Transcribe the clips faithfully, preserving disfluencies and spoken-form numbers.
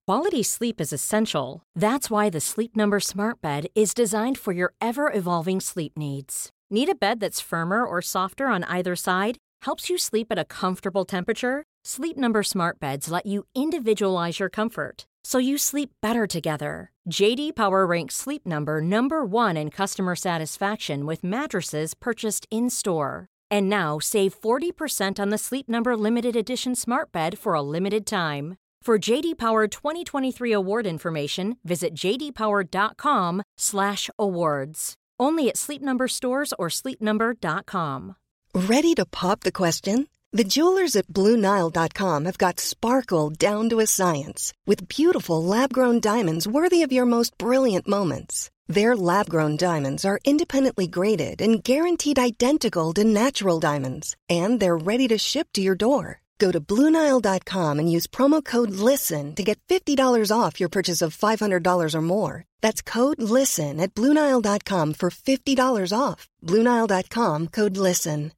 Quality sleep is essential. That's why the Sleep Number Smart Bed is designed for your ever-evolving sleep needs. Need a bed that's firmer or softer on either side? Helps you sleep at a comfortable temperature? Sleep Number Smart Beds let you individualize your comfort, so you sleep better together. J D Power ranks Sleep Number number one in customer satisfaction with mattresses purchased in-store. And now, save forty percent on the Sleep Number Limited Edition Smart Bed for a limited time. For J D Power twenty twenty-three award information, visit j d power dot com slash awards. Only at Sleep Number stores or sleep number dot com. Ready to pop the question? The jewelers at blue nile dot com have got sparkle down to a science with beautiful lab-grown diamonds worthy of your most brilliant moments. Their lab-grown diamonds are independently graded and guaranteed identical to natural diamonds, and they're ready to ship to your door. Go to blue nile dot com and use promo code LISTEN to get fifty dollars off your purchase of five hundred dollars or more. That's code LISTEN at blue nile dot com for fifty dollars off. blue nile dot com, code LISTEN.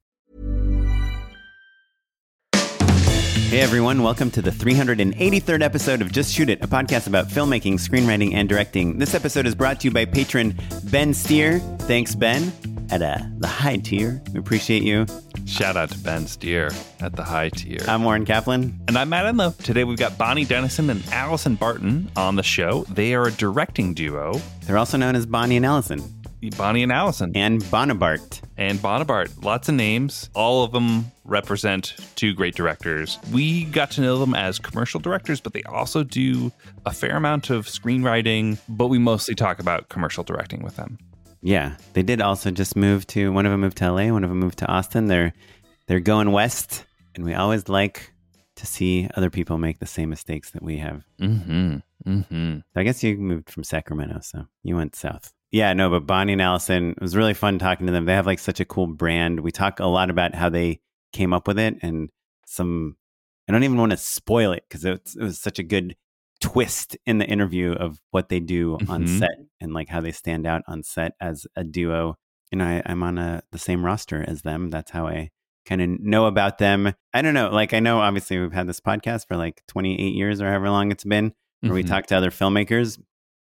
Hey everyone, welcome to the three hundred eighty-third episode of Just Shoot It, a podcast about filmmaking, screenwriting, and directing. This episode is brought to you by patron Ben Steer. Thanks, Ben, at uh, the high tier. We appreciate you. Shout out to Ben Steer at the high tier. I'm Warren Kaplan. And I'm Matt Enlow. Today we've got Bonnie Dennison and Allison Barton on the show. They are a directing duo. They're also known as Bonnie and Allison. Bonnie and Allison. And Bonaparte. And Bonaparte. Lots of names. All of them represent two great directors. We got to know them as commercial directors, but they also do a fair amount of screenwriting, but we mostly talk about commercial directing with them. Yeah, they did also just move to, one of them moved to L A, one of them moved to Austin. They're they're going west, and we always like to see other people make the same mistakes that we have. Mm-hmm. Mm-hmm. I guess you moved from Sacramento, so you went south. Yeah, no, but Bonnie and Allison, it was really fun talking to them. They have like such a cool brand. We talk a lot about how they came up with it, and some, I don't even want to spoil it because it, it was such a good twist in the interview of what they do mm-hmm. on set and like how they stand out on set as a duo. You know, I, I'm on a, the same roster as them. That's how I kind of know about them. I don't know. Like, I know obviously we've had this podcast for like twenty-eight years or however long it's been, where mm-hmm. we talk to other filmmakers.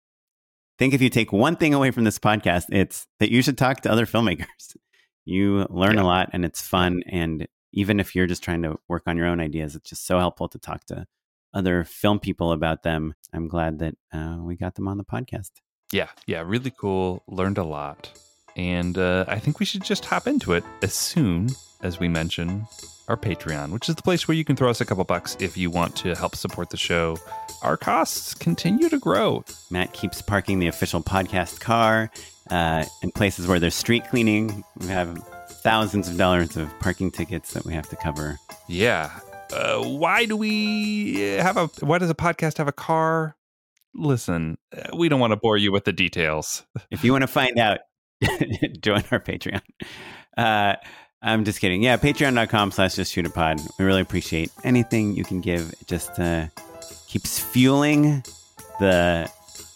I think if you take one thing away from this podcast, it's that you should talk to other filmmakers. You learn yeah. a lot and it's fun. And even if you're just trying to work on your own ideas, it's just so helpful to talk to other film people about them. I'm glad that uh, we got them on the podcast. Yeah, yeah, really cool. Learned a lot. And uh, I think we should just hop into it as soon as we mention our Patreon, which is the place where you can throw us a couple bucks if you want to help support the show. Our costs continue to grow. Matt keeps parking the official podcast car uh, in places where there's street cleaning. We have thousands of dollars of parking tickets that we have to cover. Yeah. Uh, why do we have a, why does a podcast have a car? Listen, we don't want to bore you with the details. If you want to find out, join our Patreon. Uh, I'm just kidding. Yeah, patreon.com slash just shoot a pod. We really appreciate anything you can give. It just uh, keeps fueling the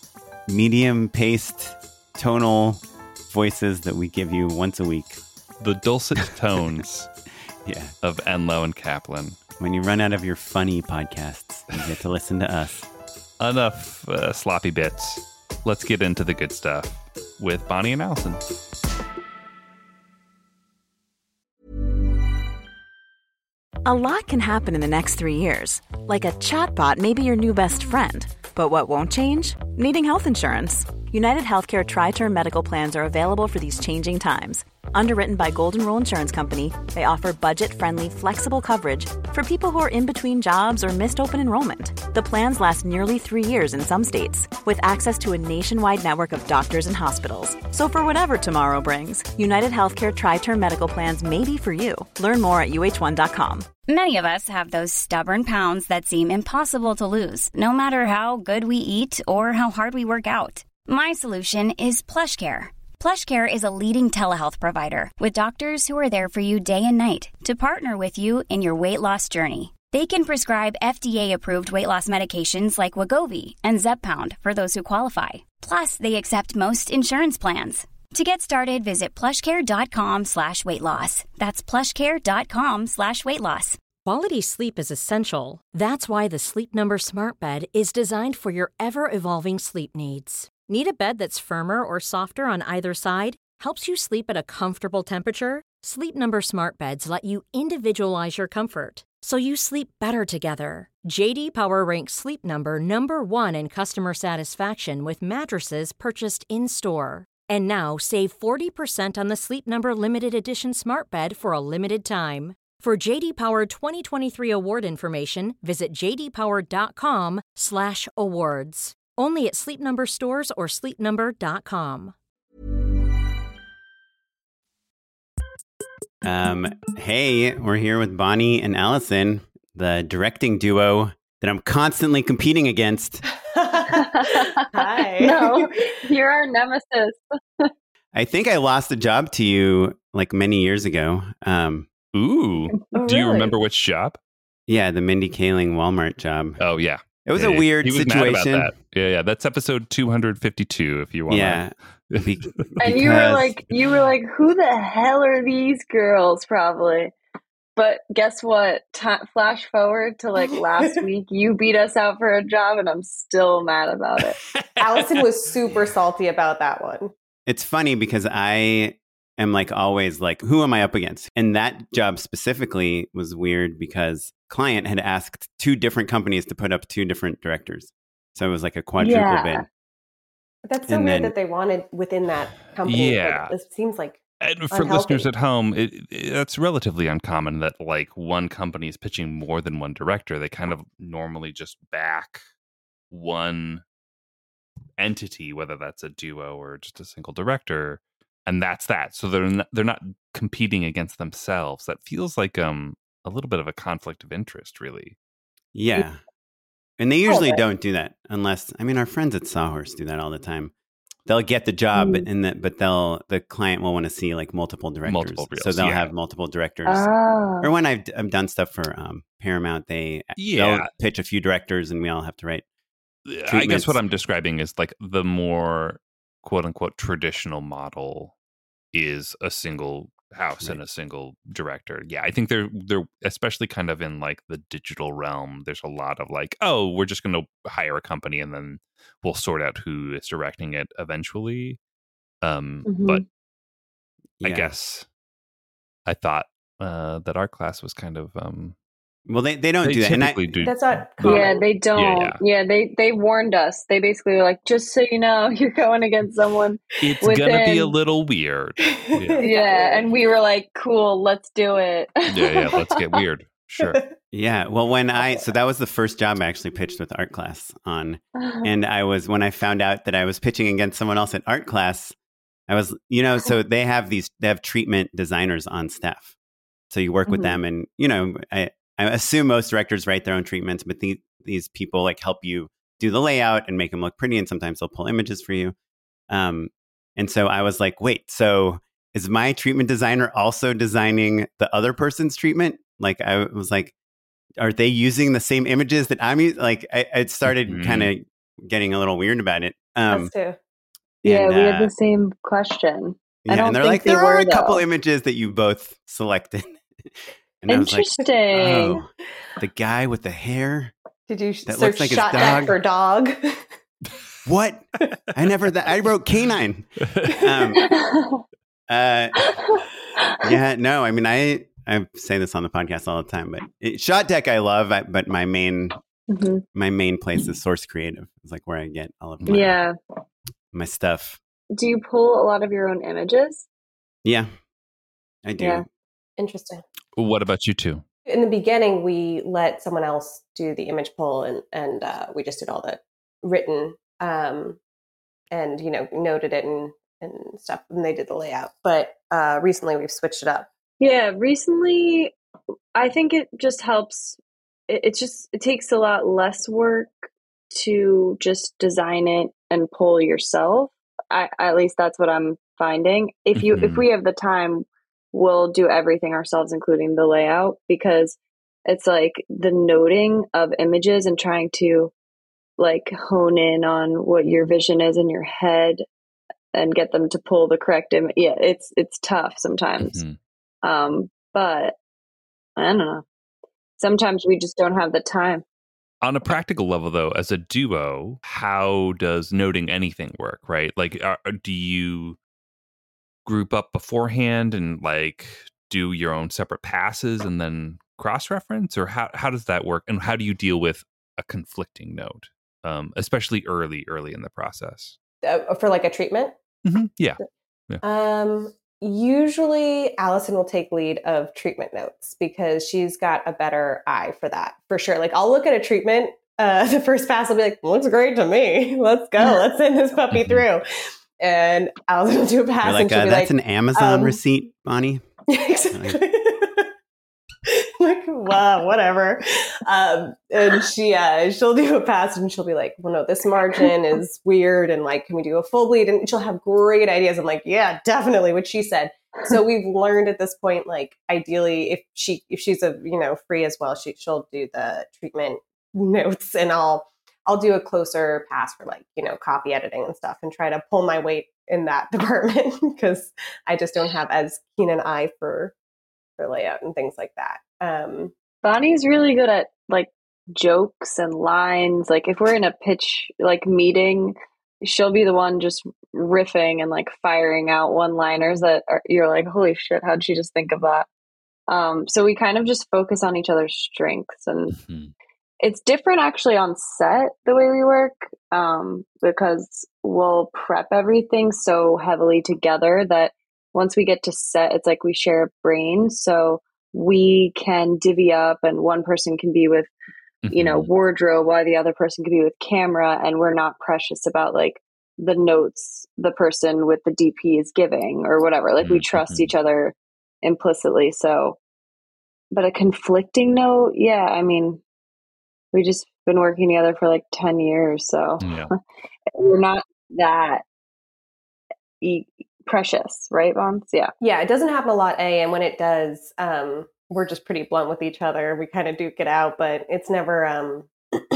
medium-paced tonal voices that we give you once a week. The dulcet tones yeah. of Enlow and Kaplan. When you run out of your funny podcasts, you get to listen to us. Enough uh, sloppy bits. Let's get into the good stuff with Bonnie and Allison. A lot can happen in the next three years. Like a chatbot may be your new best friend. But what won't change? Needing health insurance. United Healthcare Tri-Term Medical Plans are available for these changing times. Underwritten by Golden Rule Insurance Company, they offer budget-friendly, flexible coverage for people who are in between jobs or missed open enrollment. The plans last nearly three years in some states, with access to a nationwide network of doctors and hospitals. So for whatever tomorrow brings, United Healthcare Tri-Term Medical Plans may be for you. Learn more at U H one dot com. Many of us have those stubborn pounds that seem impossible to lose, no matter how good we eat or how hard we work out. My solution is PlushCare. PlushCare is a leading telehealth provider with doctors who are there for you day and night to partner with you in your weight loss journey. They can prescribe F D A-approved weight loss medications like Wegovy and Zepbound for those who qualify. Plus, they accept most insurance plans. To get started, visit plushcare.com slash weight loss. That's plushcare.com slash weight loss. Quality sleep is essential. That's why the Sleep Number Smart Bed is designed for your ever-evolving sleep needs. Need a bed that's firmer or softer on either side? Helps you sleep at a comfortable temperature? Sleep Number Smart Beds let you individualize your comfort, so you sleep better together. J D Power ranks Sleep Number number one in customer satisfaction with mattresses purchased in-store. And now, save forty percent on the Sleep Number Limited Edition Smart Bed for a limited time. For J D Power twenty twenty-three award information, visit j d power dot com slash awards. Only at Sleep Number stores or sleep number dot com. Um, hey, we're here with Bonnie and Allison, the directing duo that I'm constantly competing against. Hi. No, you're our nemesis. I think I lost a job to you like many years ago. Um, Ooh. Oh, Do you really? remember which job? yeah, the Mindy Kaling Walmart job. Oh, yeah. It was Yeah, a yeah. weird He was situation. Mad about that. Yeah, yeah. That's episode two hundred fifty-two if you want Yeah. to. Be- And you were because- like, you were like, who the hell are these girls? Probably. But guess what? T- flash forward to like last week, you beat us out for a job, and I'm still mad about it. Allison was super salty about that one. It's funny because I am like always like, who am I up against? And that job specifically was weird because client had asked two different companies to put up two different directors. So it was like a quadruple Yeah. bid. That's so And weird then- that they wanted within that company. Yeah. Like, it seems like And for Unhealthy. listeners at home, it, it, that's relatively uncommon that like one company is pitching more than one director. They kind of normally just back one entity, whether that's a duo or just a single director, and that's that. So they're not, they're not competing against themselves. That feels like um a little bit of a conflict of interest, really. Yeah. And they usually bit. don't do that unless, I mean, our friends at Sawhorse do that all the time. They'll get the job, but, and the, but they'll, the client will want to see like multiple directors. Multiple so reels, they'll yeah. have multiple directors. Oh. Or when I've, I've done stuff for um, Paramount, they Yeah. they'll pitch a few directors and we all have to write. I guess Treatments. what I'm describing is like the more quote unquote traditional model is a single house and a single director. Yeah, I think they're they're especially kind of in like the digital realm. There's a lot of like, oh, we're just going to hire a company and then we'll sort out who is directing it eventually. Um, Mhm. But I Yeah. guess I thought uh, that our class was kind of um, Well, they, they don't they do that. And I, typically do. that's not common. Yeah, they don't. Yeah, Yeah, yeah. they they warned us. They basically were like, just so you know, you're going against someone. It's gonna be a within- little weird. Yeah, Yeah, and we were like, cool, let's do it. yeah, yeah. Let's get weird. Sure. yeah. Well, when I, so that was the first job I actually pitched with art class on. And I was, when I found out that I was pitching against someone else at art class, I was, you know, so they have these, they have treatment designers on staff. So you work with Mhm. them and, you know, I, I assume most directors write their own treatments, but the, these people like help you do the layout and make them look pretty. And sometimes they'll pull images for you. Um, and so I was like, wait, so is my treatment designer also designing the other person's treatment? Like I was like, are they using the same images that I'm using? Like I, I started Mhm. kind of getting a little weird about it. Um, Us too. Yeah, and, we had uh, the same question. yeah, I don't and they're think like, they there are were, a couple though. images that you both selected. and I was like, Interesting. oh, the guy with the hair. Did you That search looks like his shot dog. deck for dog? What? I never that I wrote canine. Um, uh, yeah, no, I mean, I I say this on the podcast all the time, but it, Shot Deck I love, I, but my main Mhm. my main place is Source Creative. It's like where I get all of my Yeah. my stuff. Do you pull a lot of your own images? Yeah, I do. Yeah. Interesting. What about you two? In the beginning, we let someone else do the image pull, and and uh, we just did all the written, um, and you know noted it and and stuff, and they did the layout. But uh, recently, we've switched it up. Yeah, recently, I think it just helps. It, it's just, it takes a lot less work to just design it and pull yourself. I, at least that's what I'm finding. If you, if Mhm. we have the time, we'll do everything ourselves, including the layout, because it's like the noting of images and trying to like hone in on what your vision is in your head and get them to pull the correct image. Yeah, it's, it's tough sometimes. Mhm. Um, but I don't know. sometimes we just don't have the time. On a practical level, though, as a duo, how does noting anything work, right? Like, are, do you group up beforehand and like do your own separate passes and then cross-reference? Or how, how does that work? And how do you deal with a conflicting note, um, especially early, early in the process? Uh, for like a treatment? Mm-hmm. Yeah. yeah. Um, usually Allison will take lead of treatment notes because she's got a better eye for that, for sure. Like I'll look at a treatment, uh, the first pass will be like, looks great to me. Let's go. Let's send this puppy through. And Allison will do a pass. You're like, and she'll uh, be that's like, an Amazon um, receipt, Bonnie. Exactly. Like, wow, whatever. Um, and she, uh, she'll do a pass and she'll be like, well, no, this margin is weird. And like, can we do a full bleed? And she'll have great ideas. I'm like, yeah, definitely what she said. So we've learned at this point, like ideally if she, if she's a, you know, free as well, she, she'll do the treatment notes and I'll, I'll do a closer pass for like, you know, copy editing and stuff and try to pull my weight in that department because I just don't have as keen an eye for, for layout and things like that. Um, Bonnie's really good at like jokes and lines. Like if we're in a pitch like meeting, she'll be the one just riffing and like firing out one-liners that are, you're like, holy shit, how did she just think of that? Um, so we kind of just focus on each other's strengths, and mm-hmm. it's different actually on set the way we work, um, because we'll prep everything so heavily together that once we get to set, it's like we share a brain. So we can divvy up and one person can be with, mm-hmm. you know, wardrobe while the other person can be with camera. And we're not precious about like the notes the person with the D P is giving or whatever. Like mm-hmm. we trust each other implicitly. So, but a conflicting note, yeah, I mean, we just been working together for like ten years. So yeah. We're not that e- precious, right, Vons? Yeah. Yeah, it doesn't happen a lot, A, and when it does, um, we're just pretty blunt with each other. We kind of duke it out, but it's never, um,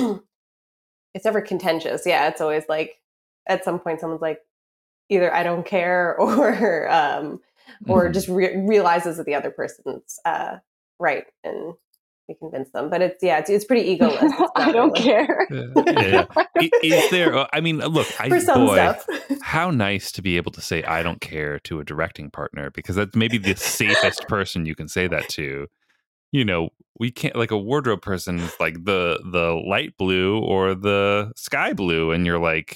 it's never contentious. Yeah, it's always like, at some point someone's like, either I don't care or, um, or mm-hmm. just re- realizes that the other person's uh, right and we convince them. But it's, yeah, it's, it's pretty egoless. It's I don't really. care. Yeah, yeah. Is there, I mean, look, I, For some boy, stuff. How nice to be able to say, I don't care to a directing partner, because that's maybe the safest person you can say that to. You know, we can't, like a wardrobe person is like the, the light blue or the sky blue. And you're like,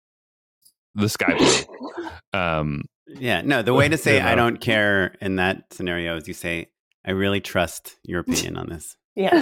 the sky blue. Um, yeah, no, the way to say you know. I don't care in that scenario is you say, I really trust your opinion on this. Yeah.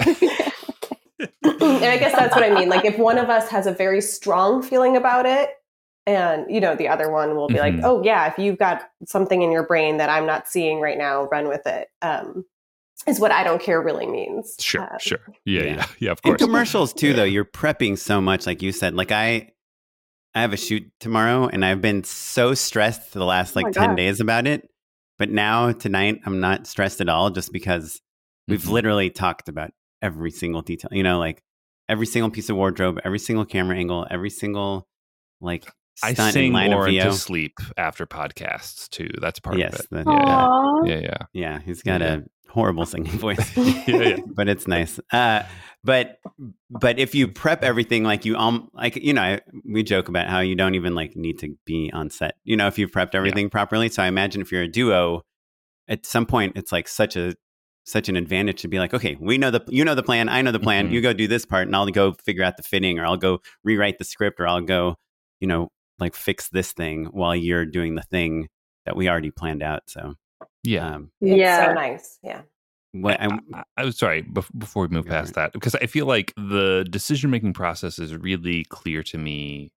And I guess that's what I mean. Like if one of us has a very strong feeling about it and, you know, the other one will be mm-hmm. like, oh yeah, if you've got something in your brain that I'm not seeing right now, run with it. Um, is what I don't care really means. Sure. Um, sure. Yeah, yeah. Yeah. Yeah. Of In course. commercials too, though, you're prepping so much. Like you said, like I, I have a shoot tomorrow and I've been so stressed for the last like oh ten God. days about it. But now tonight, I'm not stressed at all just because we've mm-hmm. literally talked about every single detail, you know, like every single piece of wardrobe, every single camera angle, every single like stunt I sing and line Lauren of V O. To sleep after podcasts too. That's part yes, of it. The, yeah, yeah, yeah. Yeah, he's got yeah. a horrible singing voice, yeah, yeah. but it's nice. Uh, but but if you prep everything like you um like you know we joke about how you don't even like need to be on set. You know, if you've prepped everything yeah. properly. So I imagine if you're a duo, at some point it's like such a such an advantage to be like, okay, we know the you know the plan, I know the plan. Mm-hmm. You go do this part, and I'll go figure out the fitting, or I'll go rewrite the script, or I'll go you know like fix this thing while you're doing the thing that we already planned out. So yeah, um, yeah, it's so nice. Yeah. What I, I, I was sorry before we move past that, because I feel like the decision making process is really clear to me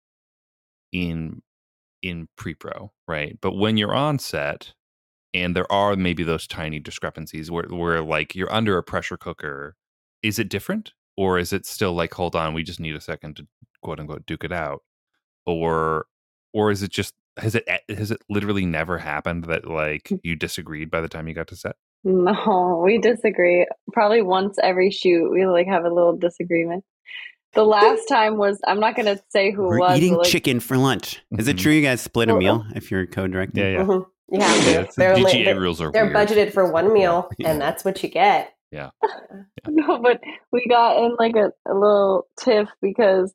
in in pre-pro, right? But when you're on set and there are maybe those tiny discrepancies where where like you're under a pressure cooker, is it different, or is it still like, hold on, we just need a second to quote unquote duke it out, or or is it just has it has it literally never happened that like you disagreed by the time you got to set? No, we disagree. Probably once every shoot, we like have a little disagreement. The last time was, I'm not going to say who We're it was. eating but, like, chicken for lunch. Is mm-hmm. it true you guys split a meal if you're co-directing? Yeah, yeah. Mm-hmm. You have to. Yeah, they're the only, D G A they're, rules are they're weird. budgeted for one meal, Yeah. and that's what you get. Yeah. yeah. No, but we got in like a, a little tiff because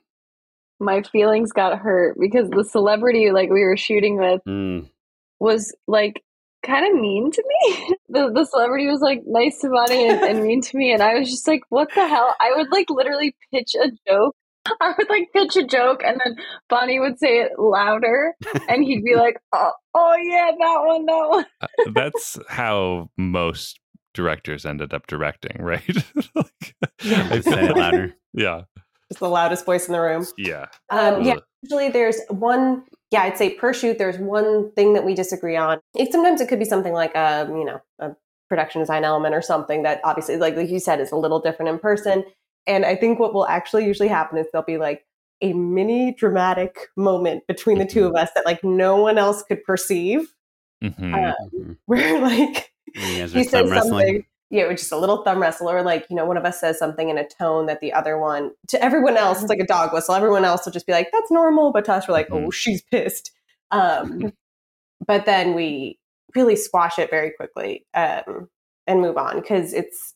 my feelings got hurt because the celebrity like we were shooting with mm. was like kind of mean to me. the the celebrity was like nice to Bonnie and, and mean to me, and I was just like, what the hell? I would like literally pitch a joke. I would like pitch a joke, and then Bonnie would say it louder, and he'd be like, "Oh, oh yeah, that one, that one." uh, that's how most directors ended up directing, right? like, Yeah, I said it louder. Yeah, just the loudest voice in the room. Yeah, um, yeah. Usually, there's one. Yeah, I'd say per shoot, there's one thing that we disagree on. It, sometimes it could be something like a, you know, a production design element or something that obviously, like, like you said, is a little different in person. And I think what will actually usually happen is there'll be like a mini dramatic moment between the two of us that like no one else could perceive. Mm-hmm. Um, where like you he says something, yeah, it was just a little thumb wrestle, or like, you know, one of us says something in a tone that the other one, to everyone else, it's like a dog whistle. Everyone else will just be like, that's normal. But to us, we're like, mm-hmm. oh, she's pissed. Um, but then we really squash it very quickly um, and move on because it's,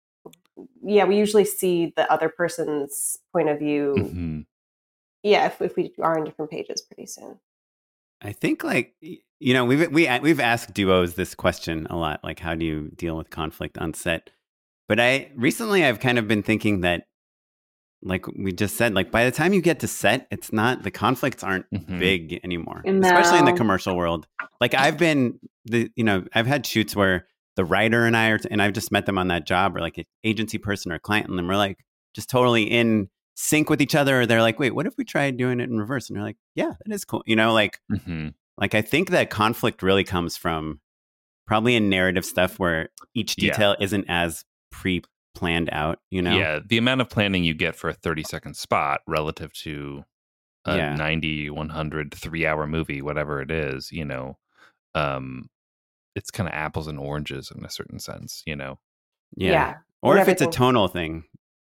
yeah, we usually see the other person's point of view. Mm-hmm. Yeah, if, if we are on different pages pretty soon. I think, like, you know, we've we we've asked duos this question a lot, like, how do you deal with conflict on set? But I recently I've kind of been thinking that, like we just said, like by the time you get to set, it's not the conflicts aren't mm-hmm. big anymore, no. especially in the commercial world. Like I've been the you know I've had shoots where the writer and I are, and I've just met them on that job, or like an agency person or a client, and then we're like just totally in sync with each other. Or they're like, wait, what if we tried doing it in reverse? And they're like, yeah, that is cool. You know, like, mm-hmm. like I think that conflict really comes from probably in narrative stuff where each detail yeah. isn't as pre-planned out, you know? Yeah. The amount of planning you get for a thirty second spot relative to a yeah. ninety, one hundred, three hour movie, whatever it is, you know, um, it's kind of apples and oranges in a certain sense, you know? Yeah. yeah. Or if it's a tonal thing.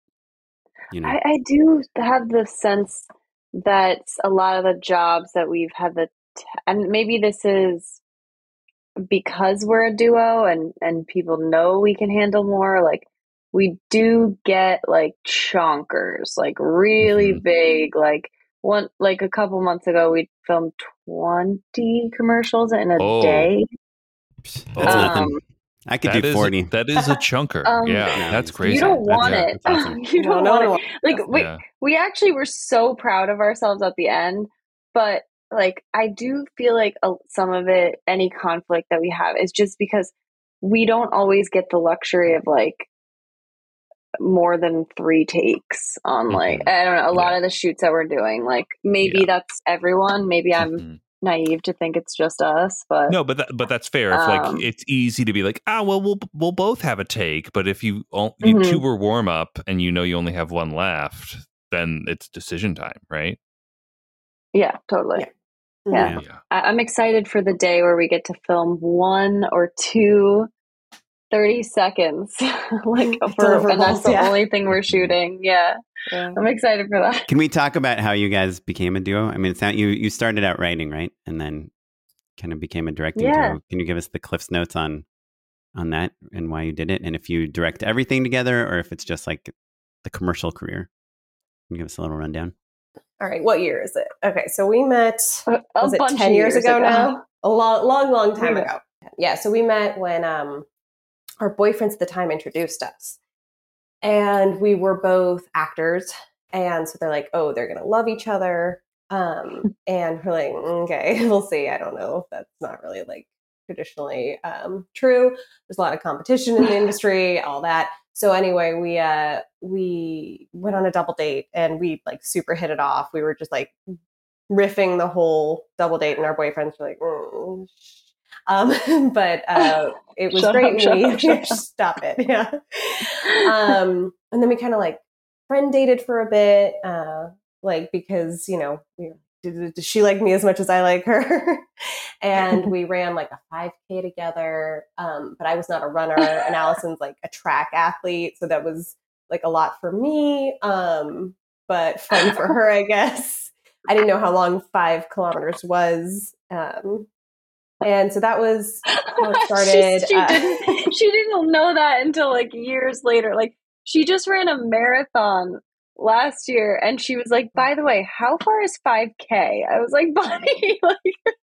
You know. I, I do have the sense that a lot of the jobs that we've had the, t- and maybe this is because we're a duo and, and people know we can handle more, like we do get like chonkers, like really mm-hmm. big, like one, like a couple months ago, we filmed twenty commercials in a oh. day. That's um, nothing. I could that do forty. Is, that is a chunker. um, yeah, that's crazy. You don't want that's, it. Yeah, awesome. you don't no, want no, it. Like we, yeah. we actually were so proud of ourselves at the end, but like I do feel like a, some of it, any conflict that we have, is just because we don't always get the luxury of like more than three takes on like mm-hmm. I don't know a lot yeah. of the shoots that we're doing. Like maybe yeah. that's everyone. Maybe I'm. Mm-hmm. naive to think it's just us, but no, but that, but that's fair. If um, like it's easy to be like, ah, well, we'll we'll both have a take. But if you, all, you mm-hmm. two were warm up and you know you only have one left, then it's decision time, right? Yeah, totally. Yeah, yeah. yeah. I, I'm excited for the day where we get to film one or two thirty seconds, like for, and that's the yeah. only thing we're shooting. Yeah. Yeah. I'm excited for that. Can we talk about how you guys became a duo? I mean, it's not you. You started out writing, right, and then kind of became a directing yeah. duo. Can you give us the Cliff's Notes on on that and why you did it, and if you direct everything together, or if it's just like the commercial career? Can you give us a little rundown? All right, what year is it? Okay, so we met. A, a was it ten years, years ago, ago now? A long, long, long time yeah. ago. Yeah, so we met when um, our boyfriends at the time introduced us. And we were both actors. And so they're like, oh, they're going to love each other. Um, and we're like, okay, we'll see. I don't know if that's not really like traditionally um, true. There's a lot of competition in the industry, all that. So anyway, we uh, we went on a double date and we like super hit it off. We were just like riffing the whole double date, and our boyfriends were like, mm. Um, but uh, it was shut great. Up, shut we up, shut up. Stop it. Yeah. Um, and then we kind of like friend dated for a bit, uh, like because, you know, we, does, does she like me as much as I like her? And we ran like a five K together. Um, but I was not a runner, and Allison's like a track athlete. So that was like a lot for me, um, but fun for her, I guess. I didn't know how long five kilometers was. Um, And so that was how it started. she, she, uh, didn't, she didn't know that until like years later. Like she just ran a marathon last year and she was like, by the way, how far is five K? I was like, Bonnie, like...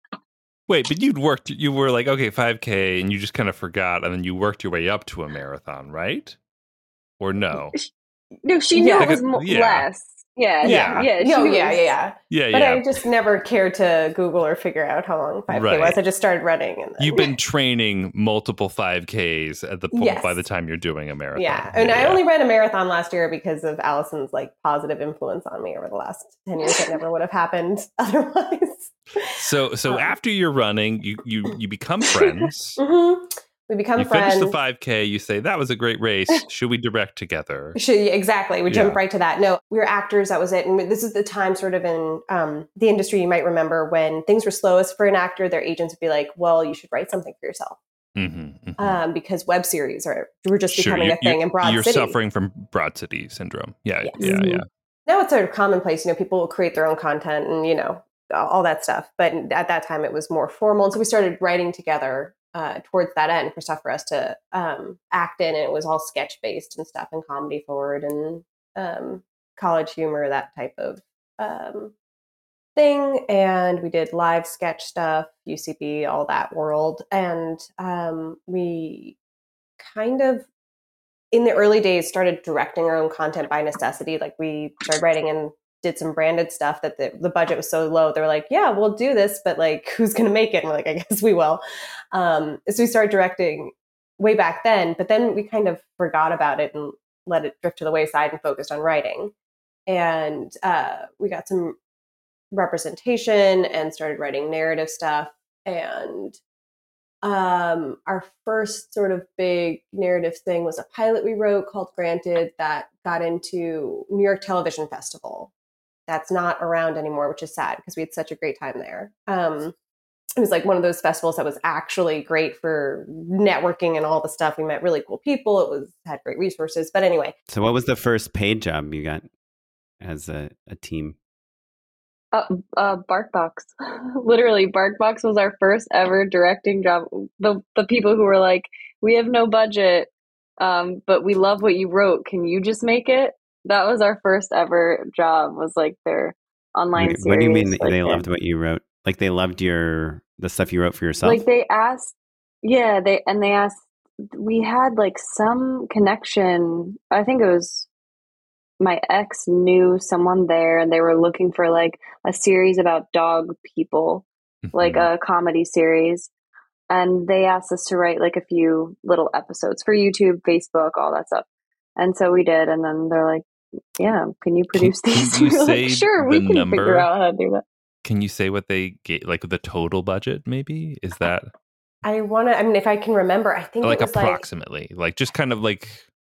Wait, but you'd worked, you were like, okay, five K, and you just kind of forgot, and then you worked your way up to a marathon, right? Or no? No, she knew Yeah. it was mo- Yeah. less. Yeah, Yeah. yeah, yeah. No, she yeah, was- yeah, yeah. Yeah, But yeah. I just never cared to Google or figure out how long five K Right. was. I just started running. And then... You've been training multiple five Ks at the point Yes. by the time you're doing a marathon. Yeah. And yeah, I yeah. only ran a marathon last year because of Allison's like positive influence on me over the last ten years. That never would have happened otherwise. So, so Um, after you're running, you you you become friends. Mm-hmm. We become You friends. finish the five K. You say that was a great race. Should we direct together? Should, exactly. We jumped Yeah. right to that. No, we were actors. That was it. And this is the time sort of in um, the industry, you might remember when things were slowest for an actor, their agents would be like, well, you should write something for yourself. Mm-hmm, mm-hmm. Um, because web series are were just Sure, becoming you- a thing you- in Broad You're City. suffering from Broad City syndrome. Yeah, Yes. yeah, yeah. Now it's sort of commonplace. You know, people will create their own content and, you know, all that stuff. But at that time, it was more formal. And so we started writing together uh, towards that end for stuff for us to um, act in. And it was all sketch based and stuff and comedy forward and um, college humor, that type of um, thing. And we did live sketch stuff, U C B, all that world. And um, we kind of, in the early days, started directing our own content by necessity. Like we started writing and did some branded stuff that the, the budget was so low. They were like, yeah, we'll do this, but like, who's going to make it? And we're like, I guess we will. Um, so we started directing way back then, but then we kind of forgot about it and let it drift to the wayside and focused on writing. And uh, we got some representation and started writing narrative stuff. And um, our first sort of big narrative thing was a pilot we wrote called Granted that got into New York Television Festival. That's not around anymore, which is sad because we had such a great time there. Um, it was like one of those festivals that was actually great for networking and all the stuff. We met really cool people. It was had great resources. But anyway. So what was the first paid job you got as a, a team? Uh, uh, BarkBox. Literally, BarkBox was our first ever directing job. The the people who were like, we have no budget, um, but we love what you wrote. Can you just make it? That was our first ever job. Was like their online What, series. what do you mean like they their- loved what you wrote? Like they loved your the stuff you wrote for yourself? Like they asked, yeah, they and they asked. We had like some connection. I think it was my ex knew someone there, and they were looking for like a series about dog people, like a comedy series. And they asked us to write like a few little episodes for YouTube, Facebook, all that stuff. And so we did. And then they're like, yeah, can you produce Can- these? can you We were say like, sure, we the can number? figure out how to do that. Can you say what they get, like the total budget? Maybe is that I want to, I mean, if I can remember, I think like it was approximately, like, like just kind of like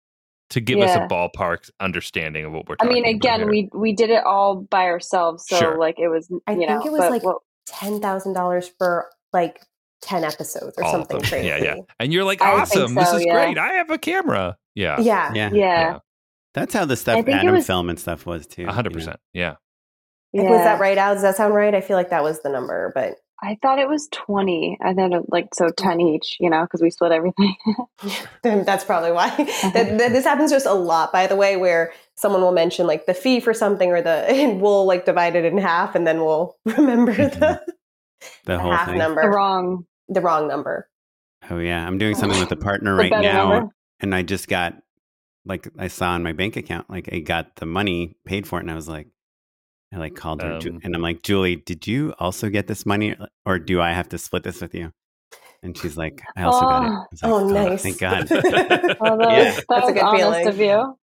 to give us a Yeah. ballpark understanding of what we're I talking mean, about again, here. we we did it all by ourselves. So Sure. like it was, I you think know, it was but like what- ten thousand dollars for like ten episodes or All of something them. crazy. Yeah, yeah. And you're like, I think awesome, this so, is yeah. great. I have a camera. Yeah. Yeah. yeah. yeah. That's how the stuff I think it Adam was- film and stuff was too. A hundred you know? percent. Yeah. Yeah. Was that right, Al? Does that sound right? I feel like that was the number, but I thought it was twenty. I thought it like, so ten each, you know, because we split everything. that's probably why. that, that, this happens just a lot, by the way, where someone will mention like the fee for something or the, and we'll like divide it in half and then we'll remember the, The the whole half thing. number, The wrong. the wrong number. Oh yeah, I'm doing something with a partner The right better now, number. and I just got like I saw in my bank account like I got the money paid for it, and I was like, I like called her, Ju- Um, and I'm like, Julie, did you also get this money, or do I have to split this with you? And she's like, I also got it. I was like, Oh, nice. Thank God. Oh, that, Yeah. was, that That's a was good honest feeling. of you.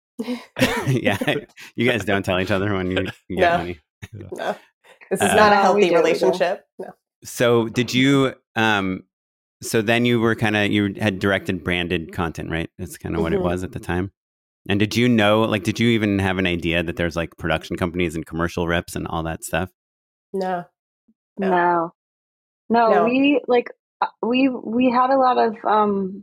Yeah. Yeah, you guys don't tell each other when you, you get No. money. No, this is Uh, not a No, we healthy do, we do. relationship. No. So did you? Um, so then you were kind of you had directed branded content, right? That's kind of what it Mhm. was at the time. And did you know, like, did you even have an idea that there's like production companies and commercial reps and all that stuff? No. No. No. no, No. we like uh, we we had a lot of um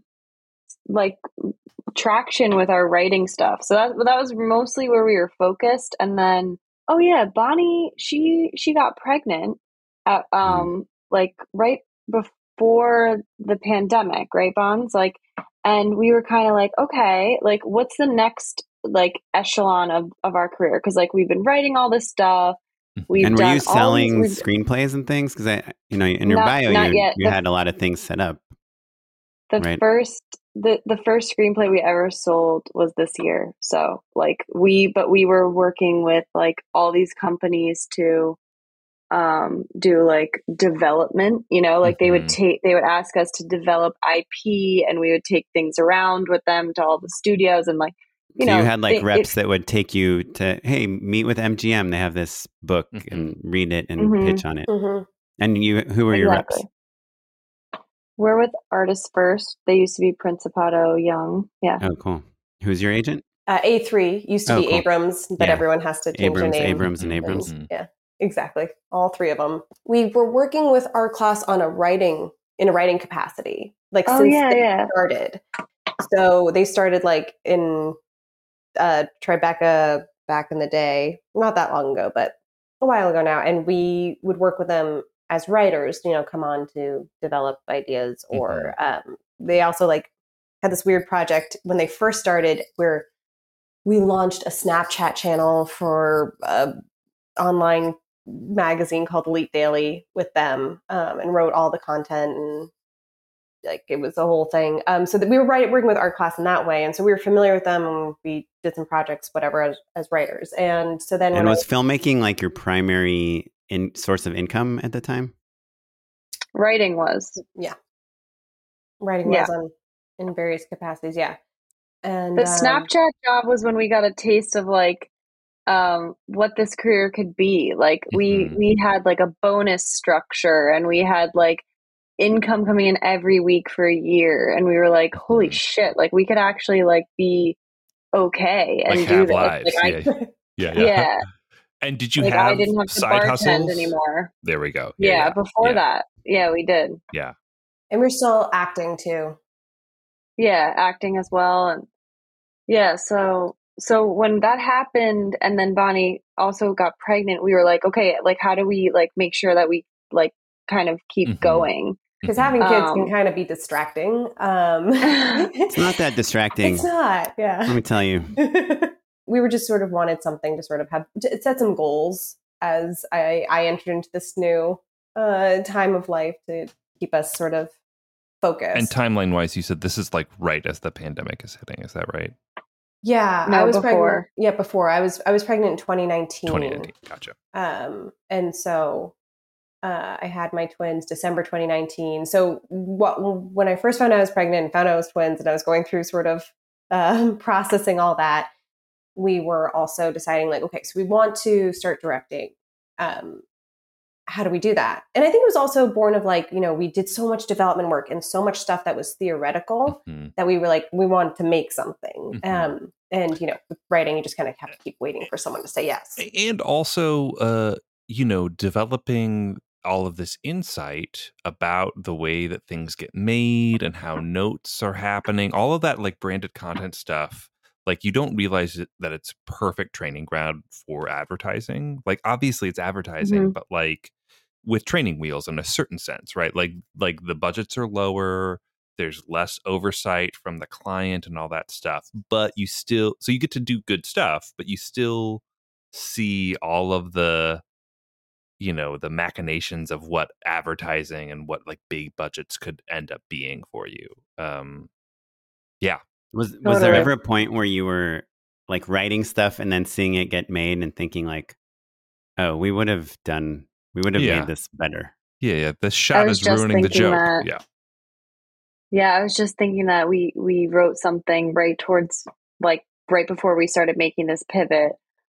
like traction with our writing stuff. So that that was mostly where we were focused. And then oh yeah, Bonnie she she got pregnant at um like right before the pandemic, right, Bonds? Like, and we were kind of like, okay, like what's the next like echelon of, of our career? Because like we've been writing all this stuff. We've and were done you selling all these, screenplays and things? Because I, you know, in your not, bio, not you yet. you The, had a lot of things set up. the right? first the the first screenplay we ever sold was this year. So like we, but we were working with like all these companies to um do like development, you know, like mm-hmm. they would take they would ask us to develop I P, and we would take things around with them to all the studios, and like you so know you had like it, reps it, that would take you to, hey, meet with M G M, they have this book, mm-hmm. and read it and mm-hmm. pitch on it. Mm-hmm. And you, who were your exactly. reps? We're with Artists First. They used to be Principato Young. Yeah. Oh, cool. Who's your agent? Uh, A three used to oh, be cool. Abrams, but yeah. everyone has to change Abrams, their name. Abrams, and Abrams. And, yeah, exactly. All three of them. We were working with our class on a writing, in a writing capacity, like oh, since yeah, they yeah. started. So they started like in uh, Tribeca back in the day, not that long ago, but a while ago now. And we would work with them as writers, you know, come on to develop ideas, or mm-hmm. um, they also like had this weird project when they first started where we launched a Snapchat channel for an online magazine called Elite Daily with them, um, and wrote all the content, and like it was a whole thing. Um, so that we were writing, working with art class in that way, and so we were familiar with them, and we did some projects, whatever, as, as writers. And so then, and when was I, filmmaking like your primary in source of income at the time? Writing was, yeah, writing yeah. was on in various capacities, yeah. And the um, Snapchat job was when we got a taste of like um, what this career could be. Like we mm-hmm. we had like a bonus structure, and we had like income coming in every week for a year, and we were like, mm-hmm. holy shit, like we could actually like be okay and like do have this. Lives. Like, yeah. I, yeah, yeah, yeah. And did you like, have, I didn't have to side bartend hustles anymore? There we go. Yeah, yeah, yeah. before yeah. that, yeah, we did. Yeah, and we're still acting too. Yeah, acting as well, and yeah. So so when that happened, and then Bonnie also got pregnant, we were like, okay, like how do we like make sure that we like kind of keep mm-hmm. going? Because having kids um, can kind of be distracting. Um, it's not that distracting. It's not, yeah. Let me tell you. We were just sort of wanted something to sort of have, to set some goals as I, I entered into this new uh, time of life to keep us sort of focused. And timeline-wise, you said this is like right as the pandemic is hitting. Is that right? Yeah, no, I was before. pregnant. Yeah, before. I was I was pregnant in twenty nineteen. twenty nineteen, gotcha. Um, and so uh, I had my twins December twenty nineteen. So what, when I first found out I was pregnant and found out I was twins, and I was going through sort of uh, processing all that, we were also deciding like, okay, so we want to start directing. Um, how do we do that? And I think it was also born of like, you know, we did so much development work and so much stuff that was theoretical mm-hmm. that we were like, we wanted to make something. Mm-hmm. Um, and, you know, with writing, you just kind of have to keep waiting for someone to say yes. And also, uh, you know, developing all of this insight about the way that things get made and how notes are happening, all of that like branded content stuff. Like you don't realize that it's perfect training ground for advertising. Like obviously it's advertising, mm-hmm. but like with training wheels in a certain sense, right? Like like the budgets are lower, there's less oversight from the client and all that stuff. But you still, so you get to do good stuff, but you still see all of the, you know, the machinations of what advertising and what like big budgets could end up being for you. Um, yeah. Was was totally. There ever a point where you were like writing stuff and then seeing it get made and thinking like, oh, we would have done, we would have yeah. made this better? Yeah, yeah. The shot is ruining the joke. That, yeah. Yeah, I was just thinking that we we wrote something right towards like right before we started making this pivot,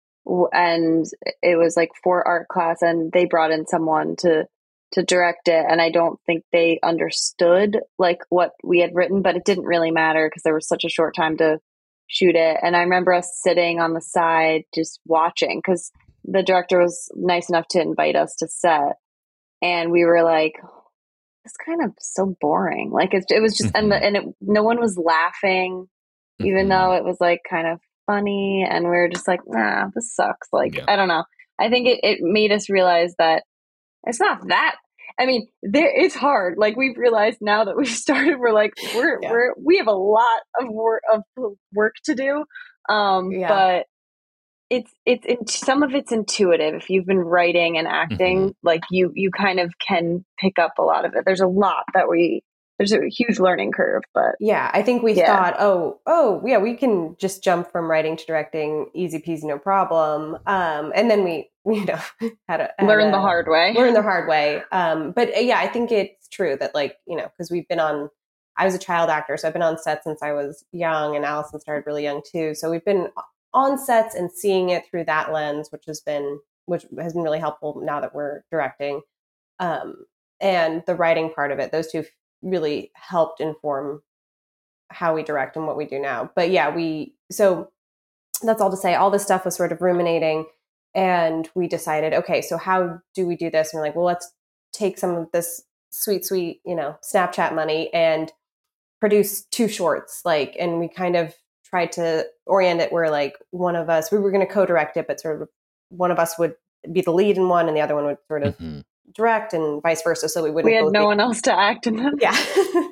and it was like for art class, and they brought in someone to to direct it, and I don't think they understood like what we had written, but it didn't really matter because there was such a short time to shoot it. And I remember us sitting on the side just watching because the director was nice enough to invite us to set, and we were like, it's kind of so boring. Like it, it was just, mm-hmm. and the, and it, no one was laughing, mm-hmm. even though it was like kind of funny, and we were just like, nah, this sucks. Like, yeah. I don't know. I think it, it made us realize that it's not that. I mean, there it's hard. Like we've realized now that we've started, we're like we're Yeah. we're we have a lot of work of work to do. Um, Yeah. but it's it's in, some of it's intuitive. If you've been writing and acting, Mhm. like you you kind of can pick up a lot of it. There's a lot that we there's a huge learning curve, but Yeah, I think we Yeah. thought, oh, oh, yeah, we can just jump from writing to directing, easy peasy, no problem. Um, and then we, you know, had a had learn a- the hard way. learn the hard way. Um, but uh, yeah, I think it's true that, like, you know, because we've been on, I was a child actor, so I've been on set since I was young, and Allison started really young too. So we've been on sets and seeing it through that lens, which has been which has been really helpful now that we're directing. Um, and the writing part of it, those two really helped inform how we direct and what we do now. But yeah, we, so that's all to say, all this stuff was sort of ruminating, and we decided, okay, so how do we do this? And we're like, well, let's take some of this sweet, sweet, you know, Snapchat money and produce two shorts. Like, and we kind of tried to orient it where, like, one of us, we were going to co-direct it, but sort of one of us would be the lead in one and the other one would sort of Mhm. direct, and vice versa. So we wouldn't We had both no be- one else to act in them. yeah.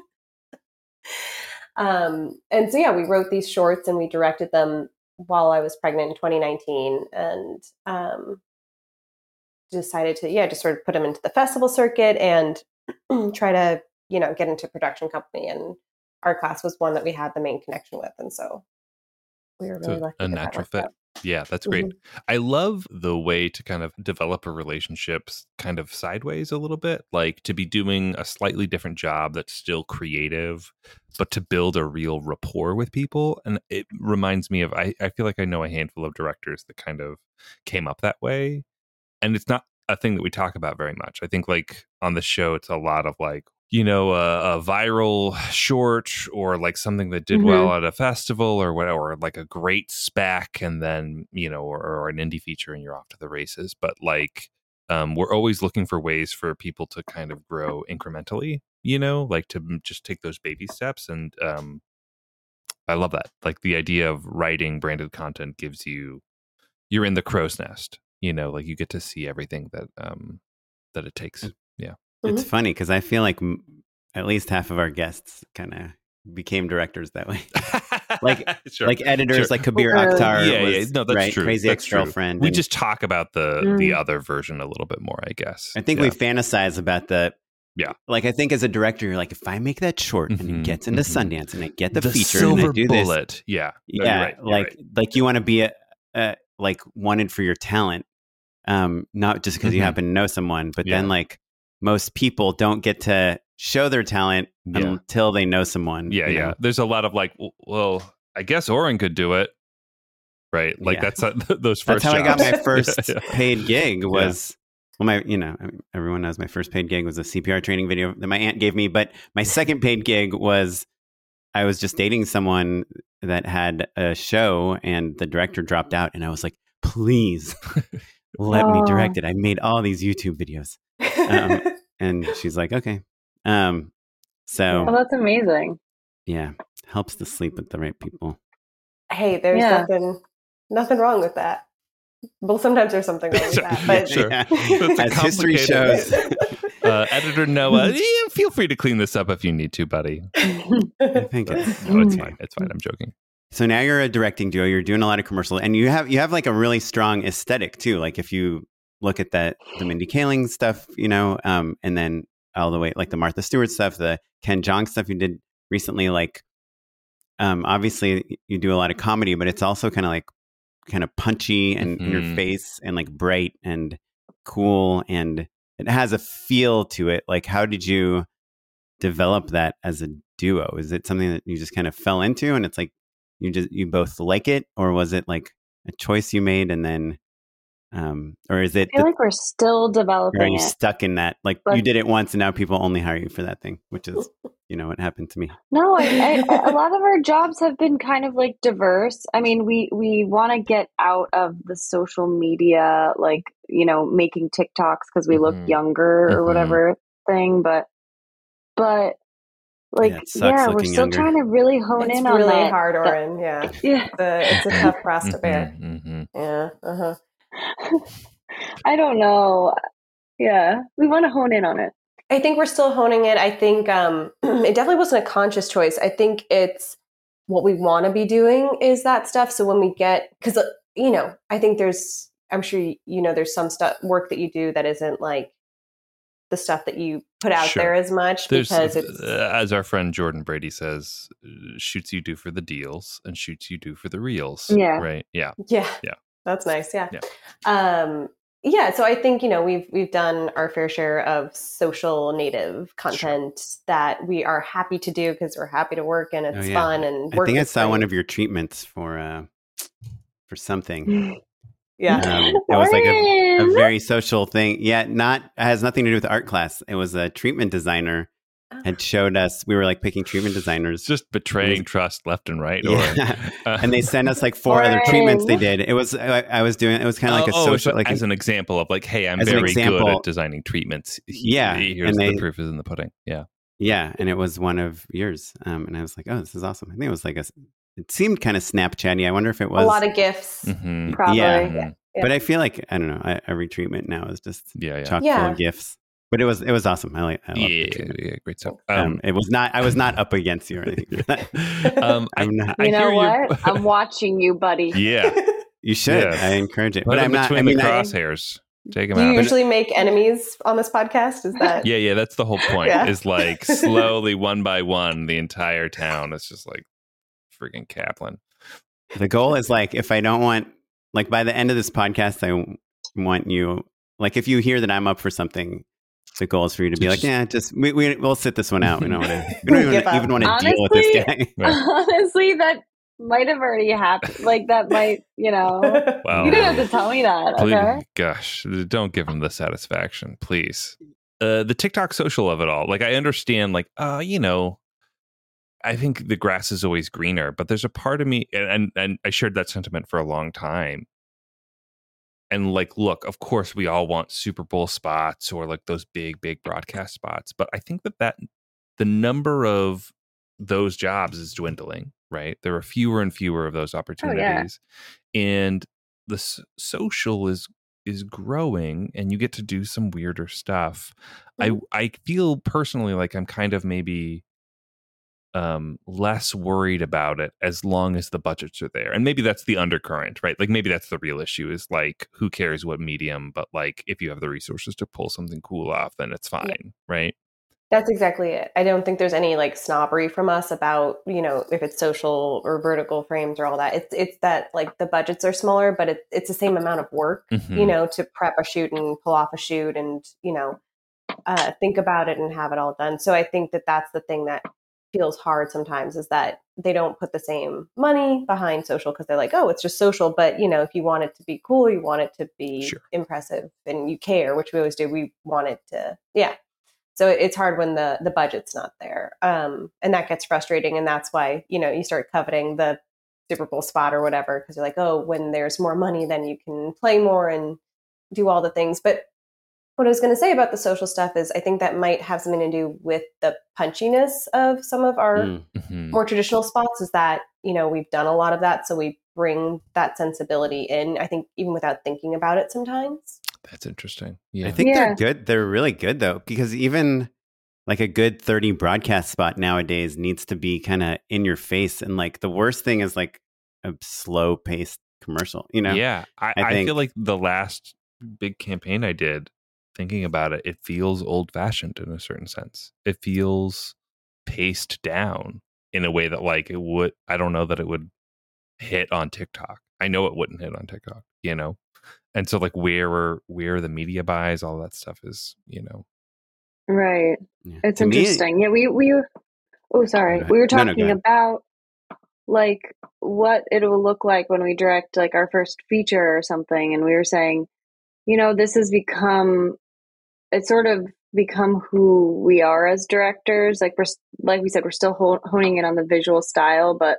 um, and so, yeah, we wrote these shorts and we directed them while I was pregnant in twenty nineteen, and um, decided to, yeah, just sort of put them into the festival circuit and try to, you know, get into production company. And Art Class was one that we had the main connection with. And so we were really So lucky. a that that natural worked fit. out. Yeah, that's great. I love the way to kind of develop a relationship kind of sideways a little bit, like to be doing a slightly different job that's still creative, but to build a real rapport with people. And it reminds me of, I, I feel like I know a handful of directors that kind of came up that way. And it's not a thing that we talk about very much. I think like on the show, it's a lot of like, you know, a, a viral short or like something that did Mhm. well at a festival or whatever, or like a great spec, and then, you know, or, or an indie feature and you're off to the races. But like, um, we're always looking for ways for people to kind of grow incrementally, you know, like to m- just take those baby steps. And um, I love that. Like the idea of writing branded content gives you, you're in the crow's nest, you know, like you get to see everything that um, that it takes. Yeah. It's funny because I feel like m- at least half of our guests kind of became directors that way. Like, Sure, like editors, sure. like Kabir Uh, Akhtar. yeah, was, yeah, no, that's right? true. Crazy That's true. Ex-Girlfriend. We and just talk about the Mm. the other version a little bit more, I guess. I think yeah. we fantasize about the. Yeah. Like, I think as a director, you're like, if I make that short and Mhm, it gets into mhm. Sundance and I get the, the feature silver and I do this. bullet. Yeah, No, you're Yeah. right, you're like, right. like you want to be a, a, like wanted for your talent, um, not just because you Mhm. happen to know someone, but Yeah. then like most people don't get to show their talent Yeah. until they know someone. Yeah, you yeah. know? There's a lot of like, w- well, I guess Oren could do it, right? Like Yeah. that's uh, those That's first. how I got jobs. my first Yeah, yeah. paid gig was, well, my, you know, everyone knows my first paid gig was a C P R training video that my aunt gave me. But my second paid gig was, I was just dating someone that had a show and the director dropped out. And I was like, please let me direct it. I made all these YouTube videos. Um, and she's like, okay. Um, so Oh, that's amazing. yeah, helps to sleep with the right people. Hey, there's Yeah. nothing, nothing wrong with that. Well, sometimes there's something wrong with Sure, that, but sure. Yeah. That's a As history complicated- shows. Uh, Editor Noah, yeah, feel free to clean this up if you need to, buddy. I think it's, No, it's fine. It's fine. I'm joking. So now you're a directing duo. You're doing a lot of commercial, and you have you have like a really strong aesthetic too. Like if you look at that, the Mindy Kaling stuff, you know, um, and then all the way like the Martha Stewart stuff, the Ken Jeong stuff you did recently. Like, um, obviously you do a lot of comedy, but it's also kind of like kind of punchy and in your Mhm. face and like bright and cool, and it has a feel to it. Like, how did you develop that as a duo? Is it something that you just kind of fell into, and it's like you just you both like it, or was it like a choice you made and then, um, or is it? I feel the- like we're still or are developing you it. stuck in that? Like But- you did it once, and now people only hire you for that thing, which is, you know, what happened to me. No, I, I, a lot of our jobs have been kind of like diverse. I mean, we we want to get out of the social media, like, you know, making TikToks because we look Mhm. younger or Mhm. whatever thing. But, but like, Yeah, it sucks yeah, we're looking still younger. trying to really hone it's in on really that. hard, that- Oren. Yeah, Yeah. the, it's a tough cross to bear. Mhm, mhm. Yeah. Uh-huh. I don't know. Yeah, we want to hone in on it. I think we're still honing it. I think um, it definitely wasn't a conscious choice. I think it's what we want to be doing is that stuff. So when we get, because, uh, you know, I think there's, I'm sure, you, you know, there's some stuff, work that you do that isn't like the stuff that you put out Sure. there as much There's, because it's, uh, as our friend Jordan Brady says, shoots you do for the deals and shoots you do for the reels. Yeah. Right. Yeah. yeah, Yeah. that's nice. Yeah. Yeah. Um, yeah. So I think, you know, we've, we've done our fair share of social native content sure. that we are happy to do because we're happy to work and it's oh, yeah. fun. And I work think I is saw great. one of your treatments for, uh, for something. Yeah. Um, it was like a, a very social thing. Yeah. Not, it has nothing to do with art class. It was a treatment designer had showed us, we were like picking treatment designers. Just betraying was, trust left and right. Yeah. Or, uh, and they sent us like four other treatments they did. It was, I, I was doing, it was kind of like oh, a social, so like as an example of like, hey, I'm as very an example, good at designing treatments. Yeah. Here's and they, the proof is in the pudding. Yeah. Yeah. And it was one of yours. Um, and I was like, oh, this is awesome. I think it was like a, it seemed kind of Snapchatty. I wonder if it was a lot of GIFs. Mm-hmm. Probably. Yeah. Yeah. But I feel like, I don't know, I, every treatment now is just yeah, yeah. chock yeah. full of GIFs. But it was it was awesome. I like I yeah, yeah, great stuff. Um, um, it was not. I was not up against you or anything. um, I, I'm not, you I know hear what? Your... I'm watching you, buddy. Yeah, you should. Yes. I encourage it. Put but I'm not. between I mean, the I, crosshairs. Take them Do you out. usually make enemies on this podcast? Is that? Yeah, yeah. That's the whole point. Yeah. Is like slowly, one by one, the entire town. It's just like freaking Kaplan. The goal is like if I don't want, like by the end of this podcast, I want you. Like if you hear that I'm up for something. The goal is for you to be like, yeah, just we, we we'll sit this one out. We don't want to. We don't even, even want to honestly, deal with this guy. Right. Honestly, that might have already happened. Like that might, you know. Wow. You don't have to tell me that. Please, okay. Gosh, don't give him the satisfaction, please. Uh, the TikTok social of it all. Like I understand. Like, uh, you know, I think the grass is always greener. But there's a part of me, and and, and I shared that sentiment for a long time. And like, look, of course, we all want Super Bowl spots or like those big, big broadcast spots. But I think that, that the number of those jobs is dwindling, right? There are fewer and fewer of those opportunities. Oh, yeah. And the s- social is is growing and you get to do some weirder stuff. Mm-hmm. I, I feel personally like I'm kind of maybe um less worried about it as long as the budgets are there. And maybe that's the undercurrent, right? Like maybe that's the real issue is like who cares what medium, but like if you have the resources to pull something cool off, then it's fine, yeah. Right? That's exactly it. I don't think there's any like snobbery from us about, you know, if it's social or vertical frames or all that. It's it's that like the budgets are smaller, but it, it's the same amount of work, mm-hmm. you know, to prep a shoot and pull off a shoot and, you know, uh, think about it and have it all done. So I think that that's the thing that feels hard sometimes is that they don't put the same money behind social because they're like, oh, it's just social. But, you know, if you want it to be cool, you want it to be sure. impressive and you care, which we always do. We want it to, yeah. So it's hard when the the budget's not there. Um, and that gets frustrating. And that's why, you know, you start coveting the Super Bowl spot or whatever, because you're like, oh, when there's more money, then you can play more and do all the things. But what I was going to say about the social stuff is I think that might have something to do with the punchiness of some of our mm-hmm. more traditional spots is that, you know, we've done a lot of that. So we bring that sensibility in, I think, even without thinking about it sometimes. That's interesting. Yeah. I think yeah. they're good. They're really good, though, because even like a good thirty broadcast spot nowadays needs to be kind of in your face. And like the worst thing is like a slow paced commercial, you know? Yeah. I, I, I feel like the last big campaign I did, thinking about it, it feels old fashioned in a certain sense. It feels paced down in a way that like it would, I don't know that it would hit on TikTok. I know it wouldn't hit on TikTok, you know? And so like where are, where are the media buys, all that stuff is, you know. Right. Yeah. It's To interesting. me, yeah, we, we, oh, sorry. We were talking no, no, about like what it will look like when we direct like our first feature or something. And we were saying, you know, this has become, it's sort of become who we are as directors. Like we're, like we said, we're still honing in on the visual style, but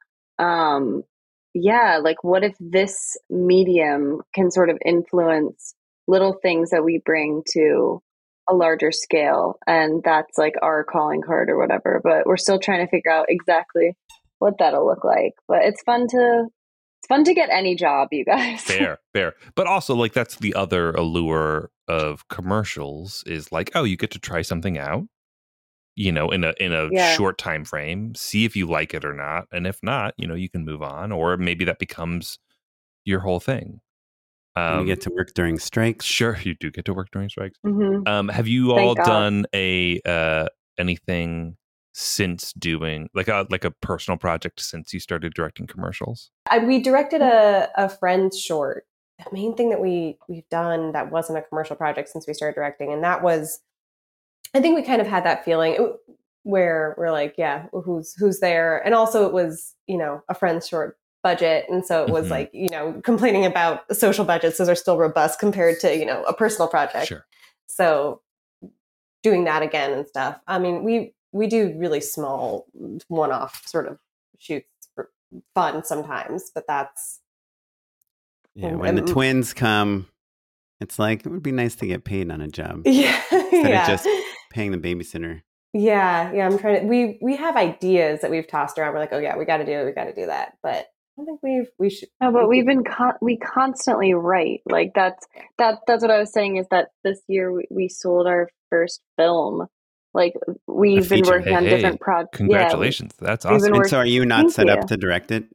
um, yeah, like what if this medium can sort of influence little things that we bring to a larger scale? And that's like our calling card or whatever, but we're still trying to figure out exactly what that'll look like. But it's fun to, it's fun to get any job, you guys. Fair, fair. But also like that's the other allure of commercials is like, oh, you get to try something out, you know, in a in a Yeah. short time frame, see if you like it or not, and if not, you know, you can move on, or maybe that becomes your whole thing. And Um, you get to work during strikes. sure, you do get to work during strikes. Mhm. Um, have you Thank all God. done a uh, anything since doing like a like a personal project since you started directing commercials? I, we directed a, a friend's short. The main thing that we we've done that wasn't a commercial project since we started directing, and that was, I think we kind of had that feeling where we're like, yeah, who's who's there, and also it was, you know, a friend's short budget, and so it was Mhm. like, you know, complaining about social budgets, those are still robust compared to, you know, a personal project. Sure. So doing that again and stuff. I mean, we we do really small one-off sort of shoots for fun sometimes, but that's Yeah, when the Um, twins come, it's like it would be nice to get paid on a job yeah, instead yeah. of just paying the babysitter. Yeah, yeah. I'm trying to. We we have ideas that we've tossed around. We're like, oh yeah, we got to do it. We got to do that. But I don't think we've we should. No, but we we've been con- we constantly write. Like that's that that's what I was saying is that this year we, we sold our first film. Like we've been feature. working Hey, on hey, different projects. Congratulations, that's we've been awesome. And work- so, are you not Thank set you. up to direct it?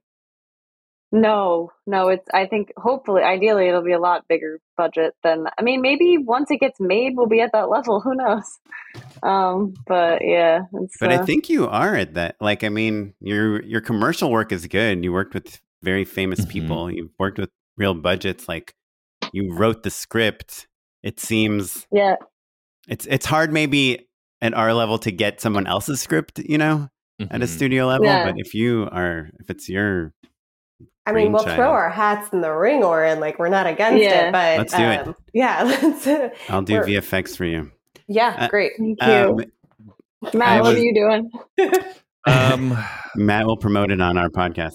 No, no, it's I think hopefully ideally it'll be a lot bigger budget than I mean maybe once it gets made we'll be at that level, who knows. Um but yeah, it's But uh, I think you are at that. Like, I mean, your your commercial work is good. You worked with very famous Mhm. people. You've worked with real budgets. Like, you wrote the script. It seems yeah. it's it's hard maybe at our level to get someone else's script, you know, at a Mhm. studio level. Yeah. But if you are, if it's your, I mean, we'll brainchild. throw our hats in the ring, or and like we're not against Yeah. it. But Let's do it. um, yeah, let's. I'll do we're- V F X for you. Yeah, Uh, great. Thank Um, you. I Matt, what was- are you doing? Um, Matt will promote it on our podcast.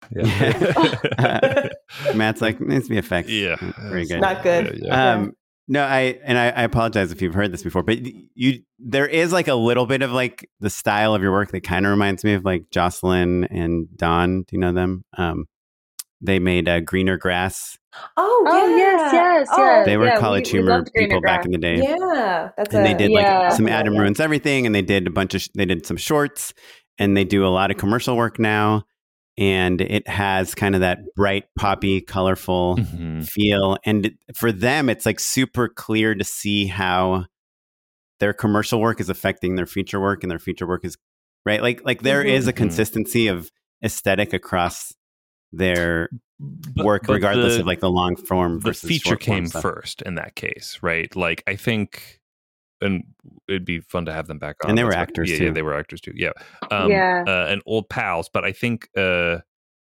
yeah. Matt's like, it's V F X. Yeah. Very good. Not good. Yeah, yeah. Um, no, I and I, I apologize if you've heard this before, but you there is like a little bit of like the style of your work that kind of reminds me of like Jocelyn and Dawn. Do you know them? Um, they made uh, Greener Grass. Oh, Oh, yeah. yes, yes, Oh, yes. They were yeah, College we- we Humor loved Greener people back Grass. in the day, Yeah, that's and a, they did yeah. like some Adam Yeah. Ruins Everything, and they did a bunch of sh- they did some shorts, and they do a lot of commercial work now, and it has kind of that bright, poppy, colorful Mhm. feel. And it- for them, it's like super clear to see how their commercial work is affecting their feature work, and their feature work is right. Like, like there Mhm. is a Mhm. consistency of aesthetic across their But- work, but regardless the- of like the long form the versus feature short form came stuff. first in that case, right? Like I think, and it'd be fun to have them back on. And they were That's what- actors, yeah, too. Yeah, they were actors too. Yeah, um, Yeah. uh, and old pals. But I think uh,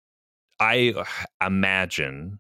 I imagine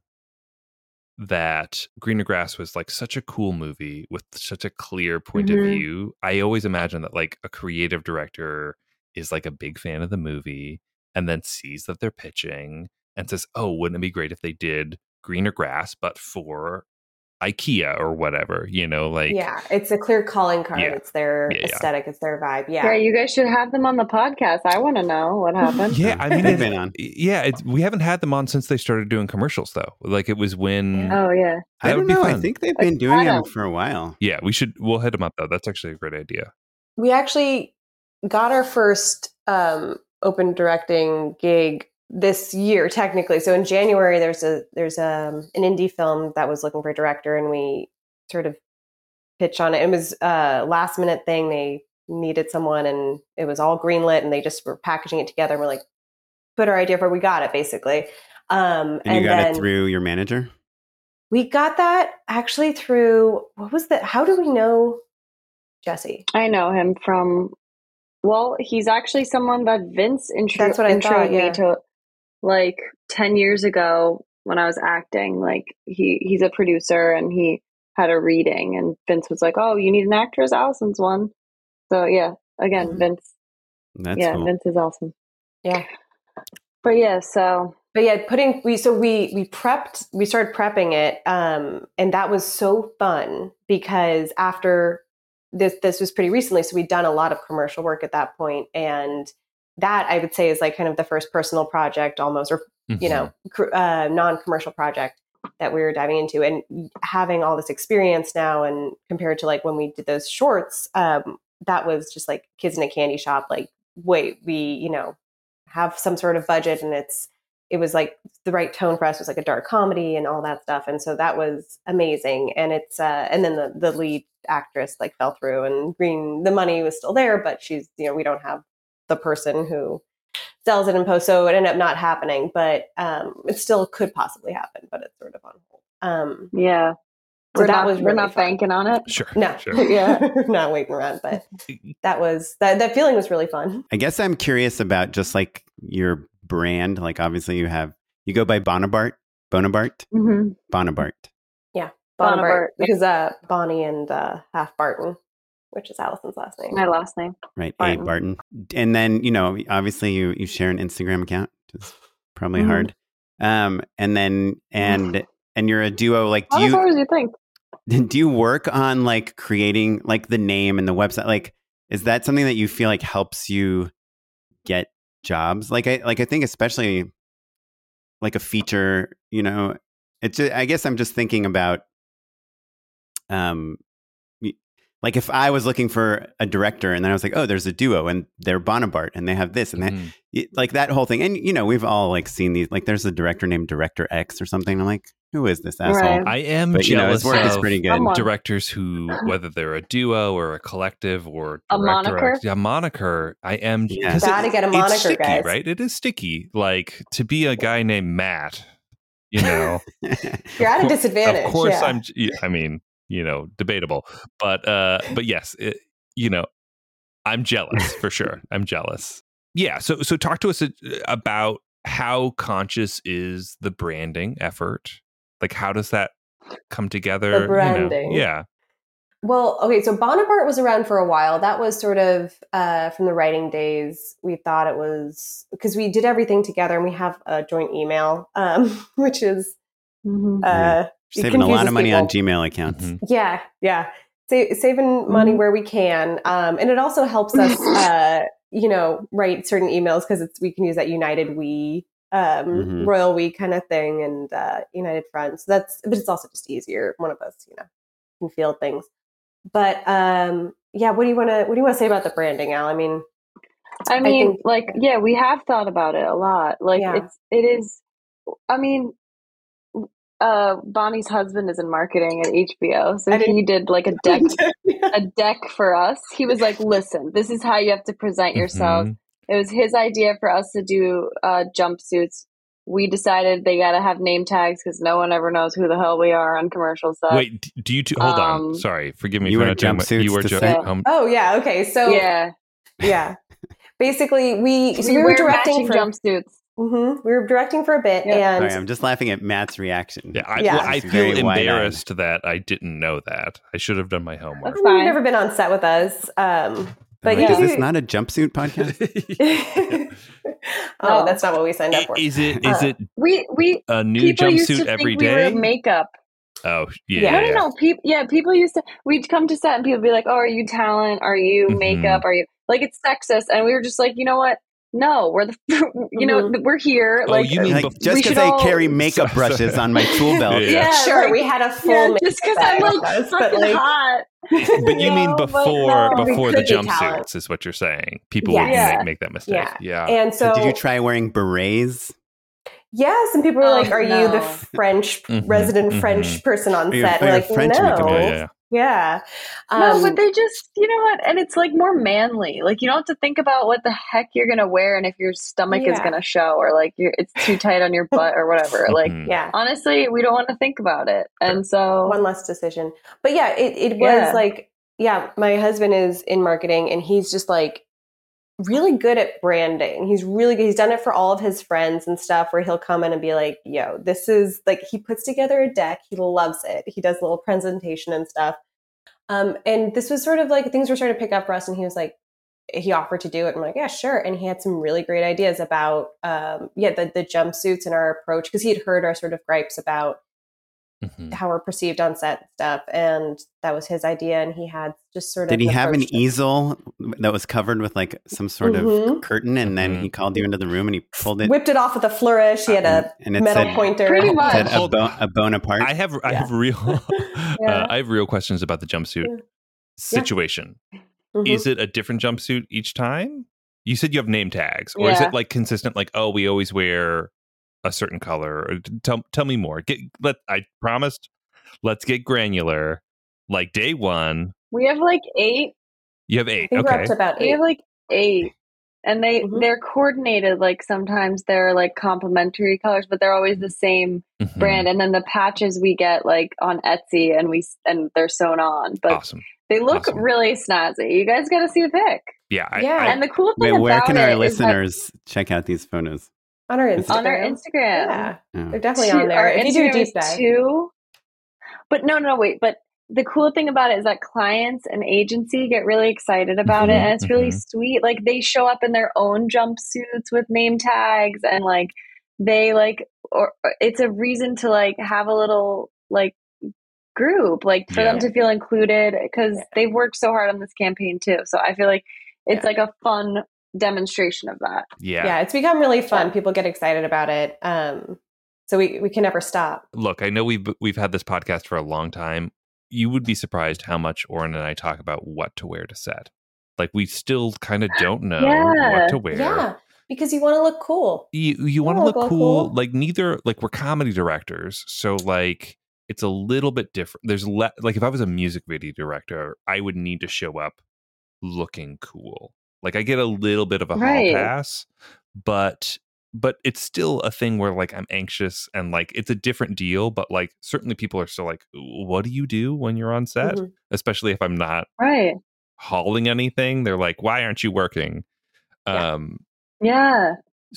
that Greener Grass was like such a cool movie with such a clear point of Mhm. view. I always imagine that like a creative director is like a big fan of the movie and then sees that they're pitching and says, "Oh, wouldn't it be great if they did Greener Grass, but for IKEA or whatever?" You know, like yeah, it's a clear calling card. Yeah. It's their Yeah, yeah. aesthetic. It's their vibe. Yeah. Yeah, you guys should have them on the podcast. I want to know what happened. Yeah, I mean, They've it- been on. yeah, it's, we haven't had them on since they started doing commercials, though. Like it was when, Oh yeah. I That don't would be know. I fun. think they've been doing them Adam. for a while. yeah, we should. We'll hit them up though. That's actually a great idea. We actually got our first um, open directing gig this year, technically. So in January, there's a there's um, an indie film that was looking for a director, and we sort of pitched on it. It was a last minute thing. They needed someone, and it was all greenlit, and they just were packaging it together. And we're like, put our idea for. We got it basically, um, And, you got then it through your manager? we got that actually through what was the? How do we know Jesse? I know him from, well, he's actually someone that Vince intro- That's what I introed thought, yeah. me to like ten years ago when I was acting. Like he, he's a producer and he had a reading and Vince was like, "Oh, you need an actress? Allison's one." So yeah, again, Mhm. Vince, That's yeah, cool. Vince is awesome. Yeah. But yeah, so But yeah, putting we so we we prepped we started prepping it, um, and that was so fun because after this this was pretty recently, so we'd done a lot of commercial work at that point, and that I would say is like kind of the first personal project almost, or you know, cr- uh, non-commercial project that we were diving into, and having all this experience now, and compared to like when we did those shorts, um, that was just like kids in a candy shop. Like, wait, we, you know, have some sort of budget, and it's, it was like the right tone for us was like a dark comedy and all that stuff. And so that was amazing. And it's, uh, and then the, the lead actress like fell through, and Green, the money was still there, but she's, you know, we don't have the person who sells it in post. So it ended up not happening, but um, it still could possibly happen, but it's sort of on hold. Um, yeah. So we're that not, was we're really not fun. banking on it. Sure. No, Sure. yeah, not waiting around, but that was, that, that feeling was really fun. I guess I'm curious about just like your brand. Like obviously you have, you go by Bonaparte, Bonaparte, Mm-hmm. Bonaparte. Yeah. Bonaparte. Bonaparte, because uh, Bonnie and uh, Half Barton, which is Allison's last name. My last name. Right. Barton. A Barton. And then, you know, obviously you, you share an Instagram account, which is probably Mhm. hard. Um, and then, and, and you're a duo. Like, do Not as hard you, as you think. do you work on like creating like the name and the website? Like, is that something that you feel like helps you get jobs? Like, I, like, I think especially like a feature, you know, it's just, I guess I'm just thinking about, um, like if I was looking for a director and then I was like, oh, there's a duo and they're Bonaparte and they have this and Mhm. that, like that whole thing. And, you know, we've all like seen these, like there's a director named Director X or something. I'm like, who is this asshole? Right. I am But, you know, his jealous work is of pretty good. Someone. directors who, whether they're a duo or a collective or A director, moniker? yeah, moniker. I am. Yeah. 'cause Gotta it- get a it's moniker, sticky, guys. right? It is sticky. Like to be a guy named Matt, you know. You're at a Of cour- disadvantage. Of course, yeah. I'm. yeah, I mean, you know, debatable, but uh, but yes, it, you know, I'm jealous for sure. I'm jealous. Yeah. So so talk to us about how conscious is the branding effort. Like, how does that come together? The branding. You know? Yeah. Well, okay, so Bonaparte was around for a while. That was sort of uh, from the writing days. We thought it was because we did everything together, and we have a joint email, um, which is Mm-hmm. uh, it Saving a lot confuses of money people. on Gmail accounts. Mhm. Yeah, yeah, Sa- saving money where we can, um, and it also helps us, uh, you know, write certain emails because it's we can use that United We, um, Mhm. Royal We kind of thing, and uh, United Front. So that's, but it's also just easier. One of us, you know, can field things. But um, yeah, what do you want to what do you want to say about the branding, Al? I mean, I mean, think- like, yeah, we have thought about it a lot. Like, Yeah. it's, it is, I mean, uh, Bonnie's husband is in marketing at H B O. So I didn't- he did like a deck, a deck for us. He was like, listen, this is how you have to present yourself. Mhm. It was his idea for us to do uh, jumpsuits. We decided they got to have name tags because no one ever knows who the hell we are on commercial stuff. Wait, d- do you two hold on? Um, Sorry, forgive me You for wear not doing what- jumpsuits You were to ju- set? um, Oh yeah, okay. So yeah. yeah, basically we so We, we were wear directing matching for jumpsuits. hmm we were directing for a bit, Yeah. and Sorry, I'm just laughing at Matt's reaction. yeah, I, Yeah. well, I It's feel very wide-eyed. embarrassed that I didn't know that. I should have done my homework. That's you've fine. never been on set with us. Um, but Like, yeah, is this not a jumpsuit podcast? oh, No. that's not what we signed up I- for. Is it is Uh, it We we a new people used to jumpsuit think every we day? were makeup. Oh Yeah. yeah, No, no, no. People, yeah, people used to. We'd come to set and people would be like, "Oh, are you talent? Are you Mhm. makeup? Are you like it's sexist?" And we were just like, you know what? No, we're the, you know, Mhm. we're here. Oh, like, you mean Like, bef- just we because should I all- carry makeup Sorry, sorry. brushes on my tool belt. Yeah. yeah, Sure, like, we had a full yeah, makeup just because bag I'm with like us, but fucking like, hot. But you mean No, but before no. before We the could be talent. jumpsuits is what you're saying? People Yes. would Yeah. make, make that mistake. Yeah. Yeah. and so, So did you try wearing berets? yes, and people were Oh, like, "Are you the no. French Mhm, resident mhm. French person on Are you- set?" are We're you like, French? We "No, can be- Yeah, yeah, yeah." No, Um, but they just, you know what? And it's like more manly. Like you don't have to think about what the heck you're gonna wear and if your stomach is Yeah. gonna show or like you're, it's too tight on your butt or whatever. Like Mhm. yeah, honestly, we don't want to think about it. And so one less decision. But yeah, it, it was Yeah. like, yeah, my husband is in marketing and he's just like really good at branding. He's really good. He's done it for all of his friends and stuff where he'll come in and be like, yo, this is like, he puts together a deck. He loves it. He does a little presentation and stuff. Um, and this was sort of like things were starting to pick up for us. And he was like, he offered to do it. I'm like, yeah, sure. And he had some really great ideas about, um, yeah, the, the jumpsuits and our approach. Cause he had heard our sort of gripes about mm-hmm. how we're perceived on set and stuff. And that was his idea. And he had just sort of. Did he have an it. easel that was covered with like some sort mm-hmm. of curtain? And mm-hmm. then he called you into the room and he pulled it, whipped it off with a flourish. He had a and, and metal said, pointer. Pretty much. Said a, bo- a Bonaparte. I have, I yeah. have real, yeah. uh, I have real questions about the jumpsuit yeah. situation. Mm-hmm. Is it a different jumpsuit each time? You said you have name tags, or yeah. is it like consistent? Like, oh, we always wear a certain color. Or tell tell me more. Get let I promised. Let's get granular. Like day one, we have like eight. You have eight. I think okay, we're up to about eight. We have like eight, and they mm-hmm. they're coordinated. Like sometimes they're like complementary colors, but they're always the same mm-hmm. brand. And then the patches we get like on Etsy, and we and they're sewn on. But awesome. They look awesome. really snazzy. You guys got to see the pic. Yeah, I, yeah. I, and the cool thing wait, about where can our it listeners check out these photos? On our Instagram. On our Instagram. Yeah, yeah. they're definitely on there. If you do a deep dive. Too, but no, no, wait. But the cool thing about it is that clients and agency get really excited about mm-hmm, it, and it's really mm-hmm. sweet. Like they show up in their own jumpsuits with name tags, and like they like, or it's a reason to like have a little like. group like for yeah. them to feel included because yeah. they've worked so hard on this campaign too, so I feel like it's yeah. like a fun demonstration of that. Yeah yeah it's become really fun. Yeah. People get excited about it, um so we we can never stop. Look, I know we've we've had this podcast for a long time. You would be surprised how much Oren and I talk about what to wear to set. Like we still kind of don't know yeah. what to wear. Yeah, because you want to look cool. You you, you want to look cool. cool. Like neither like we're comedy directors, so like it's a little bit different. There's le- like if I was a music video director, I would need to show up looking cool. Like I get a little bit of a right. hall pass, but but it's still a thing where like I'm anxious and like it's a different deal. But like certainly people are still like, what do you do when you're on set? Mm-hmm. Especially if I'm not right hauling anything. They're like, why aren't you working? Yeah. Um, yeah.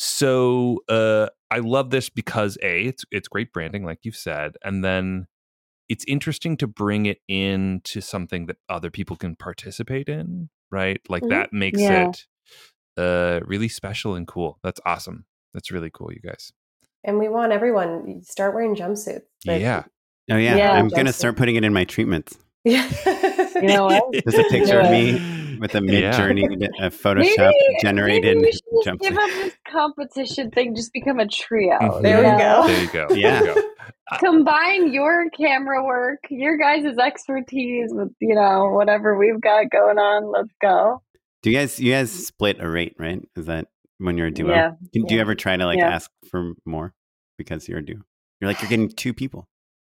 So uh, I love this because A, it's it's great branding, like you've said, and then it's interesting to bring it into something that other people can participate in, right? Like mm-hmm. that makes yeah. it uh, really special and cool. That's awesome. That's really cool, you guys. And we want everyone to start wearing jumpsuits. Like, yeah. Oh yeah, yeah I'm going to start putting it in my treatments. Yeah. You know what? There's a picture of me with a mid-journey, a Photoshop maybe, maybe generated we should jumpsuit. Give up this competition thing, just become a trio. Mm-hmm. There we go. There you go. Yeah. There you go. Combine your camera work, your guys' expertise with, you know, whatever we've got going on. Let's go. Do you guys, you guys split a rate, right? Is that when you're a duo? Yeah. Do, do yeah. you ever try to like yeah. ask for more because you're a duo? You're like, you're getting two people.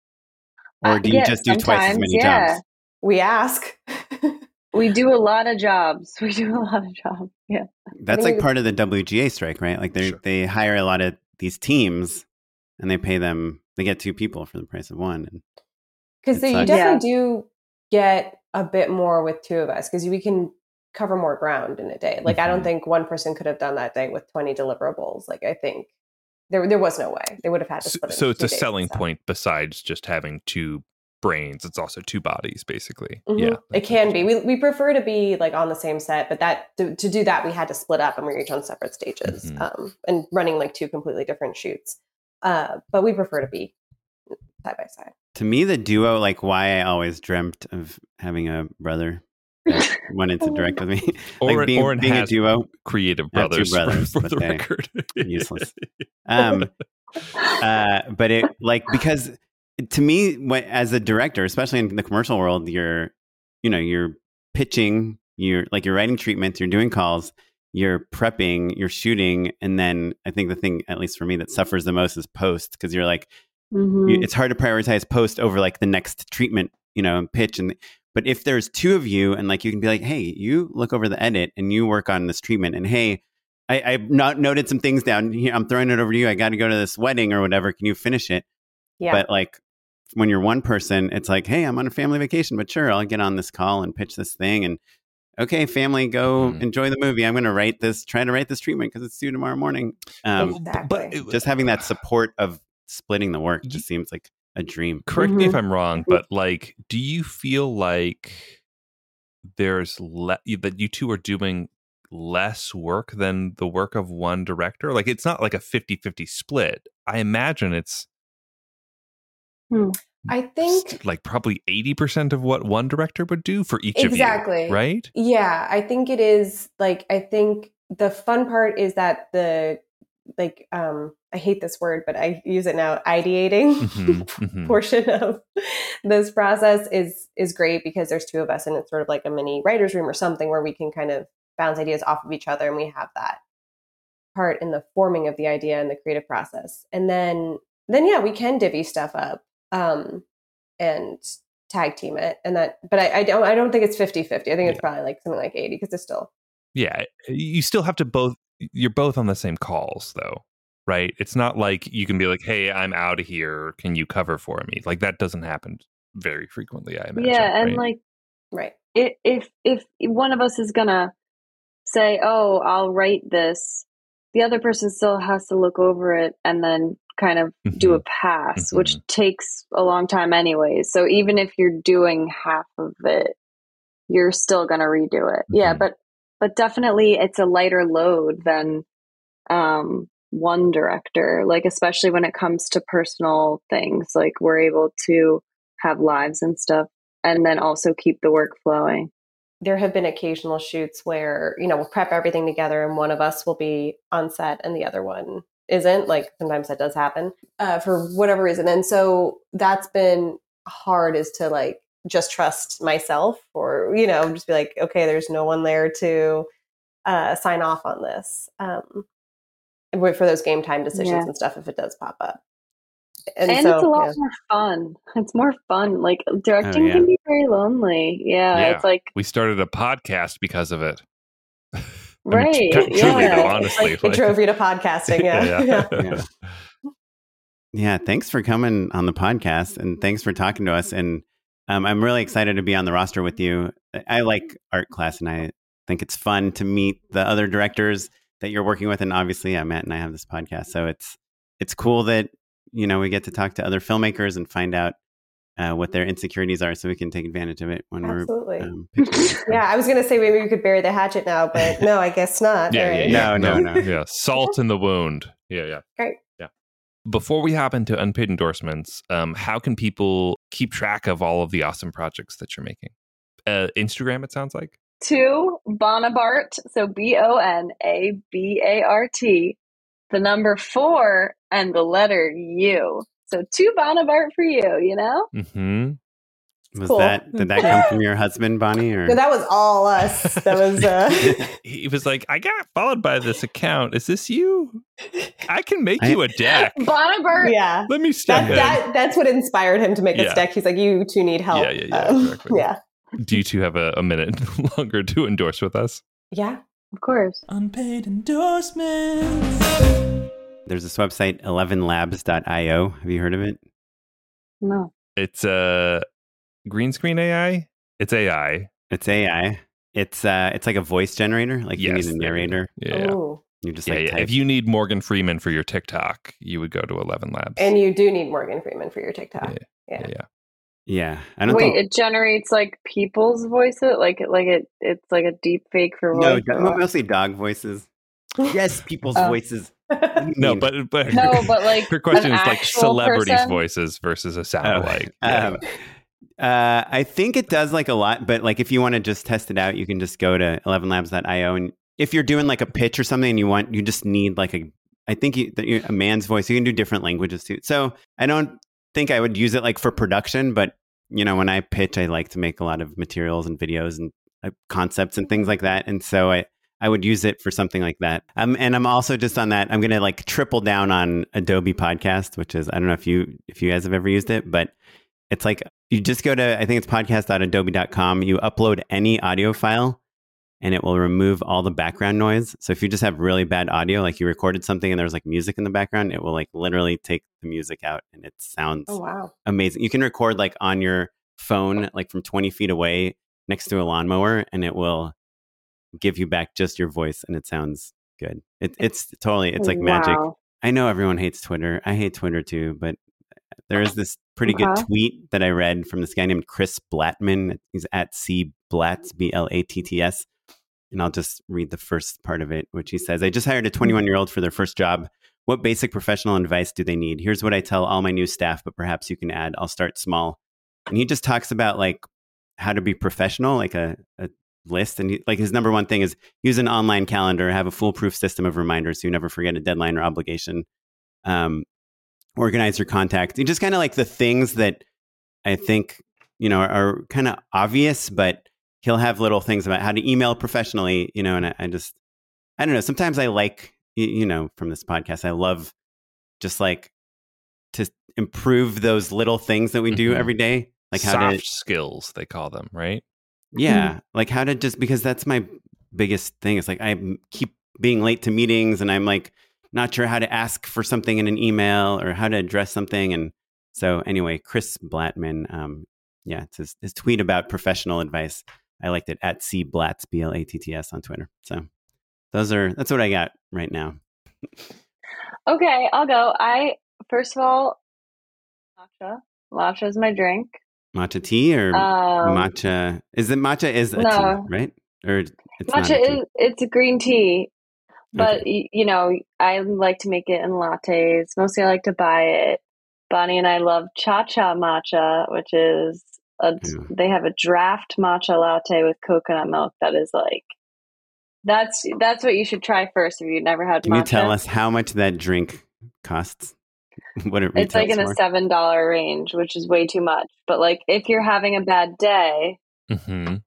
Or do uh, you yeah, just do twice as many yeah. jobs? We ask. We do a lot of jobs. We do a lot of jobs. Yeah. That's like part of the W G A strike, right? Like they sure. they hire a lot of these teams and they pay them, they get two people for the price of one. Because so you definitely yeah. do get a bit more with two of us because we can cover more ground in a day. Like, mm-hmm. I don't think one person could have done that day with twenty deliverables. Like, I think there there was no way. They would have had to split it. So, so it's a selling point besides just having two brains. It's also two bodies, basically. Mm-hmm. Yeah. It can be. We we prefer to be like on the same set, but that to, to do that, we had to split up and we were each on separate stages mm-hmm. um, and running like two completely different shoots. Uh, but we prefer to be side by side. To me, the duo, like why I always dreamt of having a brother that wanted to direct with me. Like Oren, being, Oren being has a duo. Creative brothers, two brothers for, for the they, record. Useless. Um, uh, but it like because to me, what, as a director, especially in the commercial world, you're, you know, you're pitching, you're like you're writing treatments, you're doing calls, you're prepping, you're shooting, and then I think the thing, at least for me, that suffers the most is post because you're like, mm-hmm. you, it's hard to prioritize post over like the next treatment, you know, and pitch. And but if there's two of you, and like you can be like, hey, you look over the edit and you work on this treatment, and hey, I, I've not noted some things down here. I'm throwing it over to you. I got to go to this wedding or whatever. Can you finish it? Yeah. But like when you're one person, it's like, hey, I'm on a family vacation, but sure, I'll get on this call and pitch this thing. And okay, family, go mm. enjoy the movie. I'm going to write this, try to write this treatment because it's due tomorrow morning. Um, exactly. But it, just having that support of splitting the work just seems like a dream. Correct mm-hmm. me if I'm wrong, but like, do you feel like there's le- that you two are doing less work than the work of one director? Like, it's not like a fifty-fifty split. I imagine it's hmm. I think like probably eighty percent of what one director would do for each exactly. of you, right? Yeah, I think it is like, I think the fun part is that the, like, um, I hate this word, but I use it now, ideating Mm-hmm, mm-hmm. portion of this process is, is great because there's two of us and it's sort of like a mini writer's room or something where we can kind of bounce ideas off of each other and we have that part in the forming of the idea and the creative process. And then, then yeah, we can divvy stuff up um, and tag team it. And that, but I, I don't, I don't think it's fifty-fifty. I think it's Yeah. probably like something like eighty because it's still. Yeah. You still have to both, you're both on the same calls though, right? It's not like you can be like, hey, I'm out of here. Can you cover for me? Like that doesn't happen very frequently, I imagine. Yeah. And right? like, Right. If, if, if one of us is going to say, oh, I'll write this, the other person still has to look over it and then kind of mm-hmm. do a pass, mm-hmm. which takes a long time anyways. So even if you're doing half of it, you're still going to redo it. Mm-hmm. Yeah. But, but definitely it's a lighter load than um, one director, like, especially when it comes to personal things, like we're able to have lives and stuff and then also keep the work flowing. There have been occasional shoots where, you know, we'll prep everything together and one of us will be on set and the other one isn't. Like sometimes that does happen uh, for whatever reason. And so that's been hard, is to like just trust myself or, you know, just be like, okay, there's no one there to uh, sign off on this. Um, and wait for those game time decisions Yeah. and stuff if it does pop up. And, and so, it's a lot yeah. more fun. It's more fun. Like directing Oh, yeah. can be very lonely. Yeah, Yeah. it's like we started a podcast because of it. right. I mean, tr- truly, yeah. though, honestly, It drove you to podcasting. Yeah. yeah, yeah. Yeah. Yeah. Yeah, thanks for coming on the podcast and thanks for talking to us. And um, I'm really excited to be on the roster with you. I like art class and I think it's fun to meet the other directors that you're working with. And obviously, yeah, Matt and I have this podcast. So it's it's cool that, you know, we get to talk to other filmmakers and find out uh, what their insecurities are so we can take advantage of it when Absolutely. we're um, picking. Yeah, I was going to say maybe we could bury the hatchet now, but no, I guess not. Yeah, All yeah, right. yeah. No, no, no. Yeah. Salt in the wound. Yeah, yeah. Great. Yeah. Before we hop into unpaid endorsements, um, how can people keep track of all of the awesome projects that you're making? Uh, Instagram, it sounds like. Two Bonabart, so B O N A B A R T, the number four and the letter U. So two Bonabart for you, you know? Mm-hmm. Was Cool. that, did that come from your husband, Bonnie? Or? No, that was all us. That was. Uh... He was like, I got followed by this account. Is this you? I can make I- you a deck. Bonabart. Yeah. Let me step That, in. that, that's what inspired him to make Yeah. a deck. He's like, you two need help. Yeah, yeah, yeah, Um, exactly. yeah. Do you two have a, a minute longer to endorse with us? Yeah. Of course. Unpaid endorsements. There's this website, eleven labs dot io. Have you heard of it? No. It's a uh, green screen A I. It's A I. It's A I. It's uh, it's like a voice generator. Like you Yes, need a there you go. narrator. Yeah. Ooh. You just Yeah, like yeah. type. If you need Morgan Freeman for your TikTok, you would go to eleven Labs. And you do need Morgan Freeman for your TikTok. yeah, Yeah. yeah, yeah. Yeah, I don't Wait, think. it generates like people's voices, like like it it's like a deep fake for No, voice. do- mostly dog voices. Yes, people's Oh. voices. What do you No, mean? but but No, but like her question an is like actual celebrities' person? voices versus a Oh, sound alike. Yeah. um, uh, I think it does like a lot, but like if you want to just test it out, you can just go to eleven labs dot io, and if you're doing like a pitch or something, and you want, you just need like a, I think you, that you- a man's voice. You can do different languages too. So I don't think I would use it like for production, but you know, when I pitch, I like to make a lot of materials and videos and uh, concepts and things like that, and so I. I would use it for something like that. Um, and I'm also just on that. I'm going to like triple down on Adobe Podcast, which is, I don't know if you, if you guys have ever used it, but it's like, you just go to, I think it's podcast dot adobe dot com. You upload any audio file and it will remove all the background noise. So if you just have really bad audio, like you recorded something and there's like music in the background, it will like literally take the music out and it sounds Oh, wow. amazing. You can record like on your phone, like from twenty feet away next to a lawnmower, and it will give you back just your voice and it sounds good. It, it's totally, it's like magic. Wow. I know everyone hates Twitter. I hate Twitter too, but there is this pretty good Okay. tweet that I read from this guy named Chris Blattman. He's at C Blatts, B L A T T S. And I'll just read the first part of it, which he says, I just hired a twenty-one year old for their first job. what basic professional advice do they need? Here's what I tell all my new staff, but perhaps you can add, I'll start small. And he just talks about like how to be professional, like a, a list. And he, like his number one thing is use an online calendar, have a foolproof system of reminders so you never forget a deadline or obligation. Um, organize your contacts. Just kind of like the things that I think, you know, are, are kind of obvious, but he'll have little things about how to email professionally, you know, and I, I just, I don't know. Sometimes I like, you, you know, from this podcast, I love just like to improve those little things that we do mm-hmm. every day. Like how soft to skills, they call them, right? Yeah. Mm-hmm. Like how to just, because that's my biggest thing. It's like I keep being late to meetings and I'm like not sure how to ask for something in an email or how to address something. And so anyway, Chris Blattman, um, yeah, it's his, his tweet about professional advice. I liked it at C Blatts, B L A T T S on Twitter. So those are, that's what I got right now. Okay, I'll go. I, first of all, matcha. Matcha is my drink. Matcha tea or Um, matcha? Is it matcha is a no. tea, right? Or it's not Matcha a tea? is, it's a green tea, but Okay. y- you know, I like to make it in lattes. Mostly I like to buy it. Bonnie and I love Cha Cha Matcha, which is a, Yeah. they have a draft matcha latte with coconut milk that is like, that's that's what you should try first if you've never had Can matcha. you tell us how much that drink costs? What it It's like retails in a for? seven dollar range, which is way too much. But like if you're having a bad day, Mm-hmm.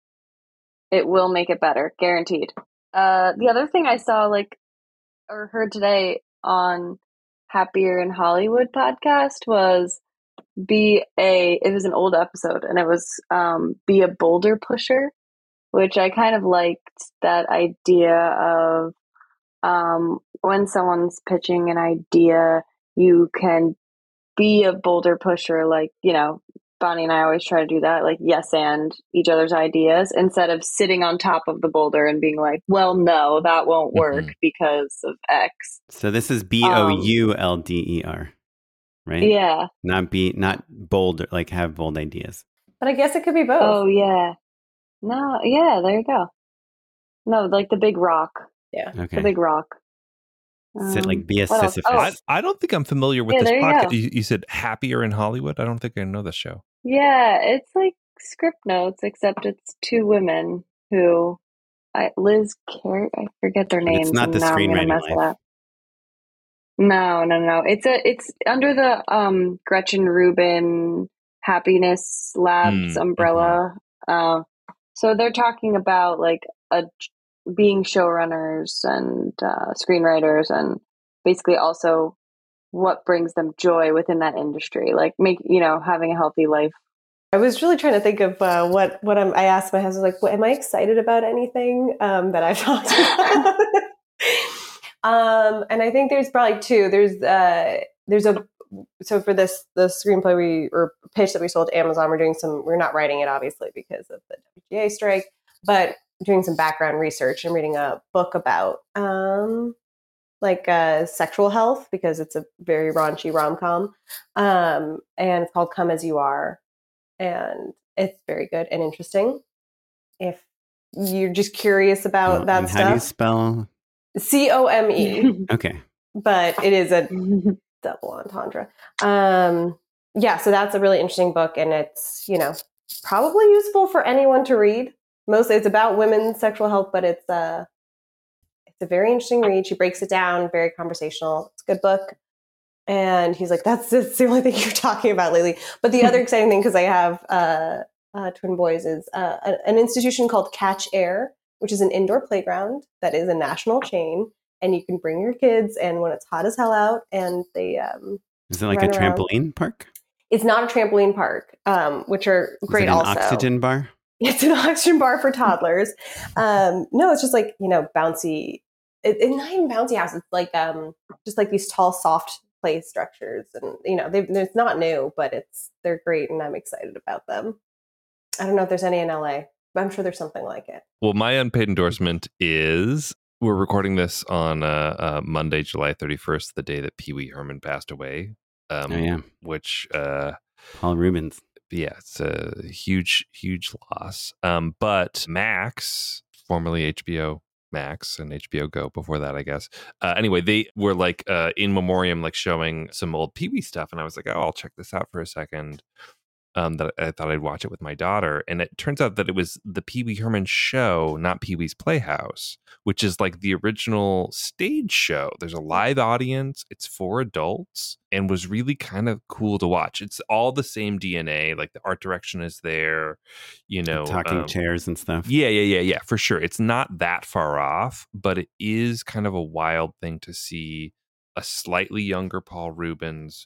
it will make it better, guaranteed. Uh, the other thing I saw, like, or heard today on Happier in Hollywood podcast was be a. It was an old episode, and it was um, be a boulder pusher, which I kind of liked that idea of um, when someone's pitching an idea, you can be a boulder pusher, like, you know, Bonnie and I always try to do that, like yes and each other's ideas instead of sitting on top of the boulder and being like, well, no, that won't work Mhm. because of X. So this is B O U L D E R, right? Yeah. Not be not bold, like have bold ideas. But I guess it could be both. Oh, yeah. No, yeah, there you go. No, like the big rock. Yeah. Okay. The big rock. Sit like Um, be a what else? Sisyphus. Oh, I, I don't think I'm familiar with Yeah, this there you podcast. go. You, you said Happier in Hollywood? I don't think I know the show. yeah, it's like script notes, except it's two women who, I, Liz Carey, I forget their But names. it's not and the now I'm gonna screenwriting mess it life. up. No, no, no. It's a. It's under the um Gretchen Rubin Happiness Labs Mm, umbrella. Uh, so they're talking about like a being showrunners and uh, screenwriters, and basically also what brings them joy within that industry, like make you know having a healthy life. I was really trying to think of uh, what what I'm, I asked my husband, like, what, am I excited about anything um, that I've talked about? um, and I think there's probably two. There's uh, there's a so for this the screenplay we or pitch that we sold to Amazon, we're doing some. We're not writing it obviously because of the W G A strike, but doing some background research and reading a book about um, like uh, sexual health because it's a very raunchy rom-com, um, and it's called Come As You Are. And it's very good and interesting. If you're just curious about Oh, that and how do you stuff, spell? C O M E, Okay. but it is a double entendre. Um, yeah, so that's a really interesting book, and it's, you know, probably useful for anyone to read. Mostly it's about women's sexual health, but it's a, it's a very interesting read. She breaks it down, very conversational. It's a good book. And he's like, that's, that's the only thing you're talking about lately. But the other exciting thing, because I have uh, uh, twin boys, is uh, an institution called Catch Air, which is an indoor playground that is a national chain. And you can bring your kids, and when it's hot as hell out, and they um, Is it like a run around. trampoline park? It's not a trampoline park, um, which are great Is it an also. oxygen bar? It's an oxygen bar for toddlers. um, no, it's just like, you know, bouncy. It, it's not even bouncy house. It's like um, just like these tall, soft play structures, and you know, they, it's not new, but it's they're great, and I'm excited about them. I don't know if there's any in L A, but I'm sure there's something like it. Well, my unpaid endorsement is we're recording this on uh, uh, Monday, July thirty-first, the day that Pee Wee Herman passed away. Um, Oh, yeah. Which, uh, Paul Rubens. yeah, it's a huge, huge loss. Um, but Max, formerly H B O, Max and H B O Go before that, I guess. Uh, anyway, they were like uh, in memoriam, like showing some old Pee-wee stuff. And I was like, oh, I'll check this out for a second. Um, that I thought I'd watch it with my daughter. And it turns out that it was the Pee Wee Herman show, not Pee Wee's Playhouse, which is like the original stage show. There's a live audience. It's for adults and was really kind of cool to watch. It's all the same D N A. Like the art direction is there, you know, the talking um, chairs and stuff. Yeah, yeah, yeah, yeah, for sure. It's not that far off, but it is kind of a wild thing to see a slightly younger Paul Reubens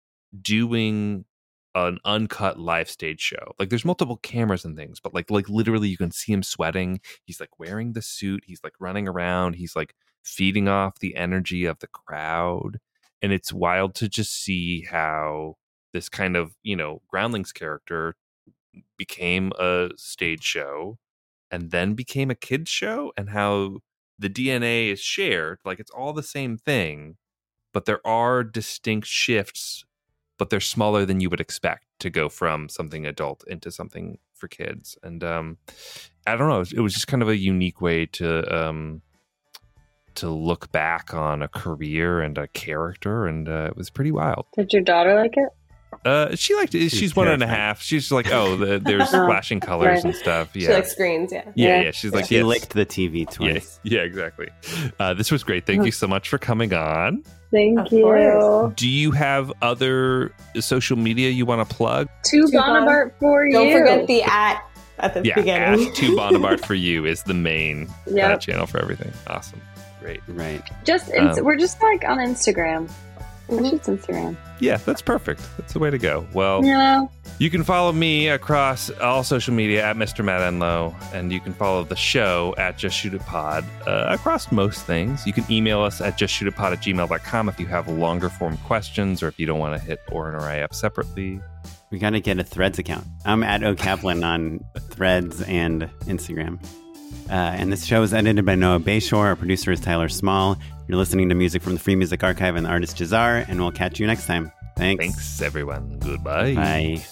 doing an uncut live stage show. Like there's multiple cameras and things, but like like literally you can see him sweating. He's like wearing the suit. He's like running around. He's like feeding off the energy of the crowd. And it's wild to just see how this kind of, you know, Groundlings character became a stage show and then became a kid's show, and how the D N A is shared. Like it's all the same thing, but there are distinct shifts, but they're smaller than you would expect to go from something adult into something for kids. And um, I don't know, it was just kind of a unique way to um, to look back on a career and a character, and uh, it was pretty wild. Did your daughter like it? Uh, she liked it. She's, She's one and a terrified. half. She's like, oh, the, there's flashing colors Right. and stuff. Yeah, She likes screens, yeah. yeah, Yeah. yeah. She's like, She yes. licked the T V Yeah, twice. yeah, exactly. Uh, this was great. Thank you so much for coming on. Thank Of you. course. Do you have other social media you want to plug? Two Two Bonaparte for Don't you. forget the at at the Yeah, beginning. at two Bonaparte for you is the main uh, Yep. channel for everything. Awesome. Great. Right. Just ins- Um, we're just like on Instagram. Mhm. It's just Instagram. Yeah, that's perfect. That's the way to go. Well, Yeah. you can follow me across all social media at Mister Matt Enlow, and you can follow the show at Just Shoot It Pod uh, across most things. You can email us at justshootitpod at gmail dot com if you have longer form questions or if you don't want to hit Oren or I up separately. We got to get a Threads account. I'm at O Kaplan on Threads and Instagram. Uh, and this show is edited by Noah Bayshore. Our producer is Tyler Small. You're listening to music from the Free Music Archive and the artist Jazar, and we'll catch you next time. Thanks. Thanks, everyone. Goodbye. Bye.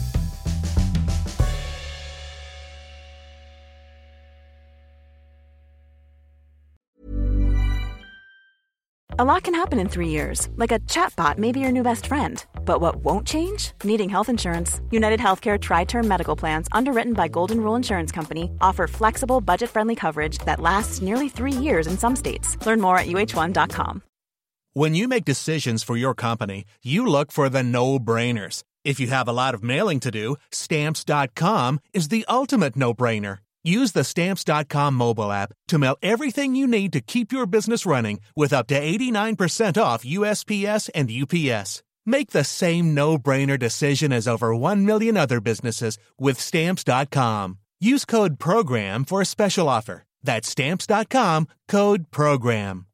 A lot can happen in three years, like a chatbot may be your new best friend. But what won't change? Needing health insurance. United Healthcare Tri-Term Medical Plans, underwritten by Golden Rule Insurance Company, offer flexible, budget-friendly coverage that lasts nearly three years in some states. Learn more at U H one dot com. When you make decisions for your company, you look for the no-brainers. If you have a lot of mailing to do, Stamps dot com is the ultimate no-brainer. Use the Stamps dot com mobile app to mail everything you need to keep your business running with up to eighty-nine percent off U S P S and U P S. Make the same no-brainer decision as over one million other businesses with Stamps dot com. Use code PROGRAM for a special offer. That's Stamps dot com, code PROGRAM.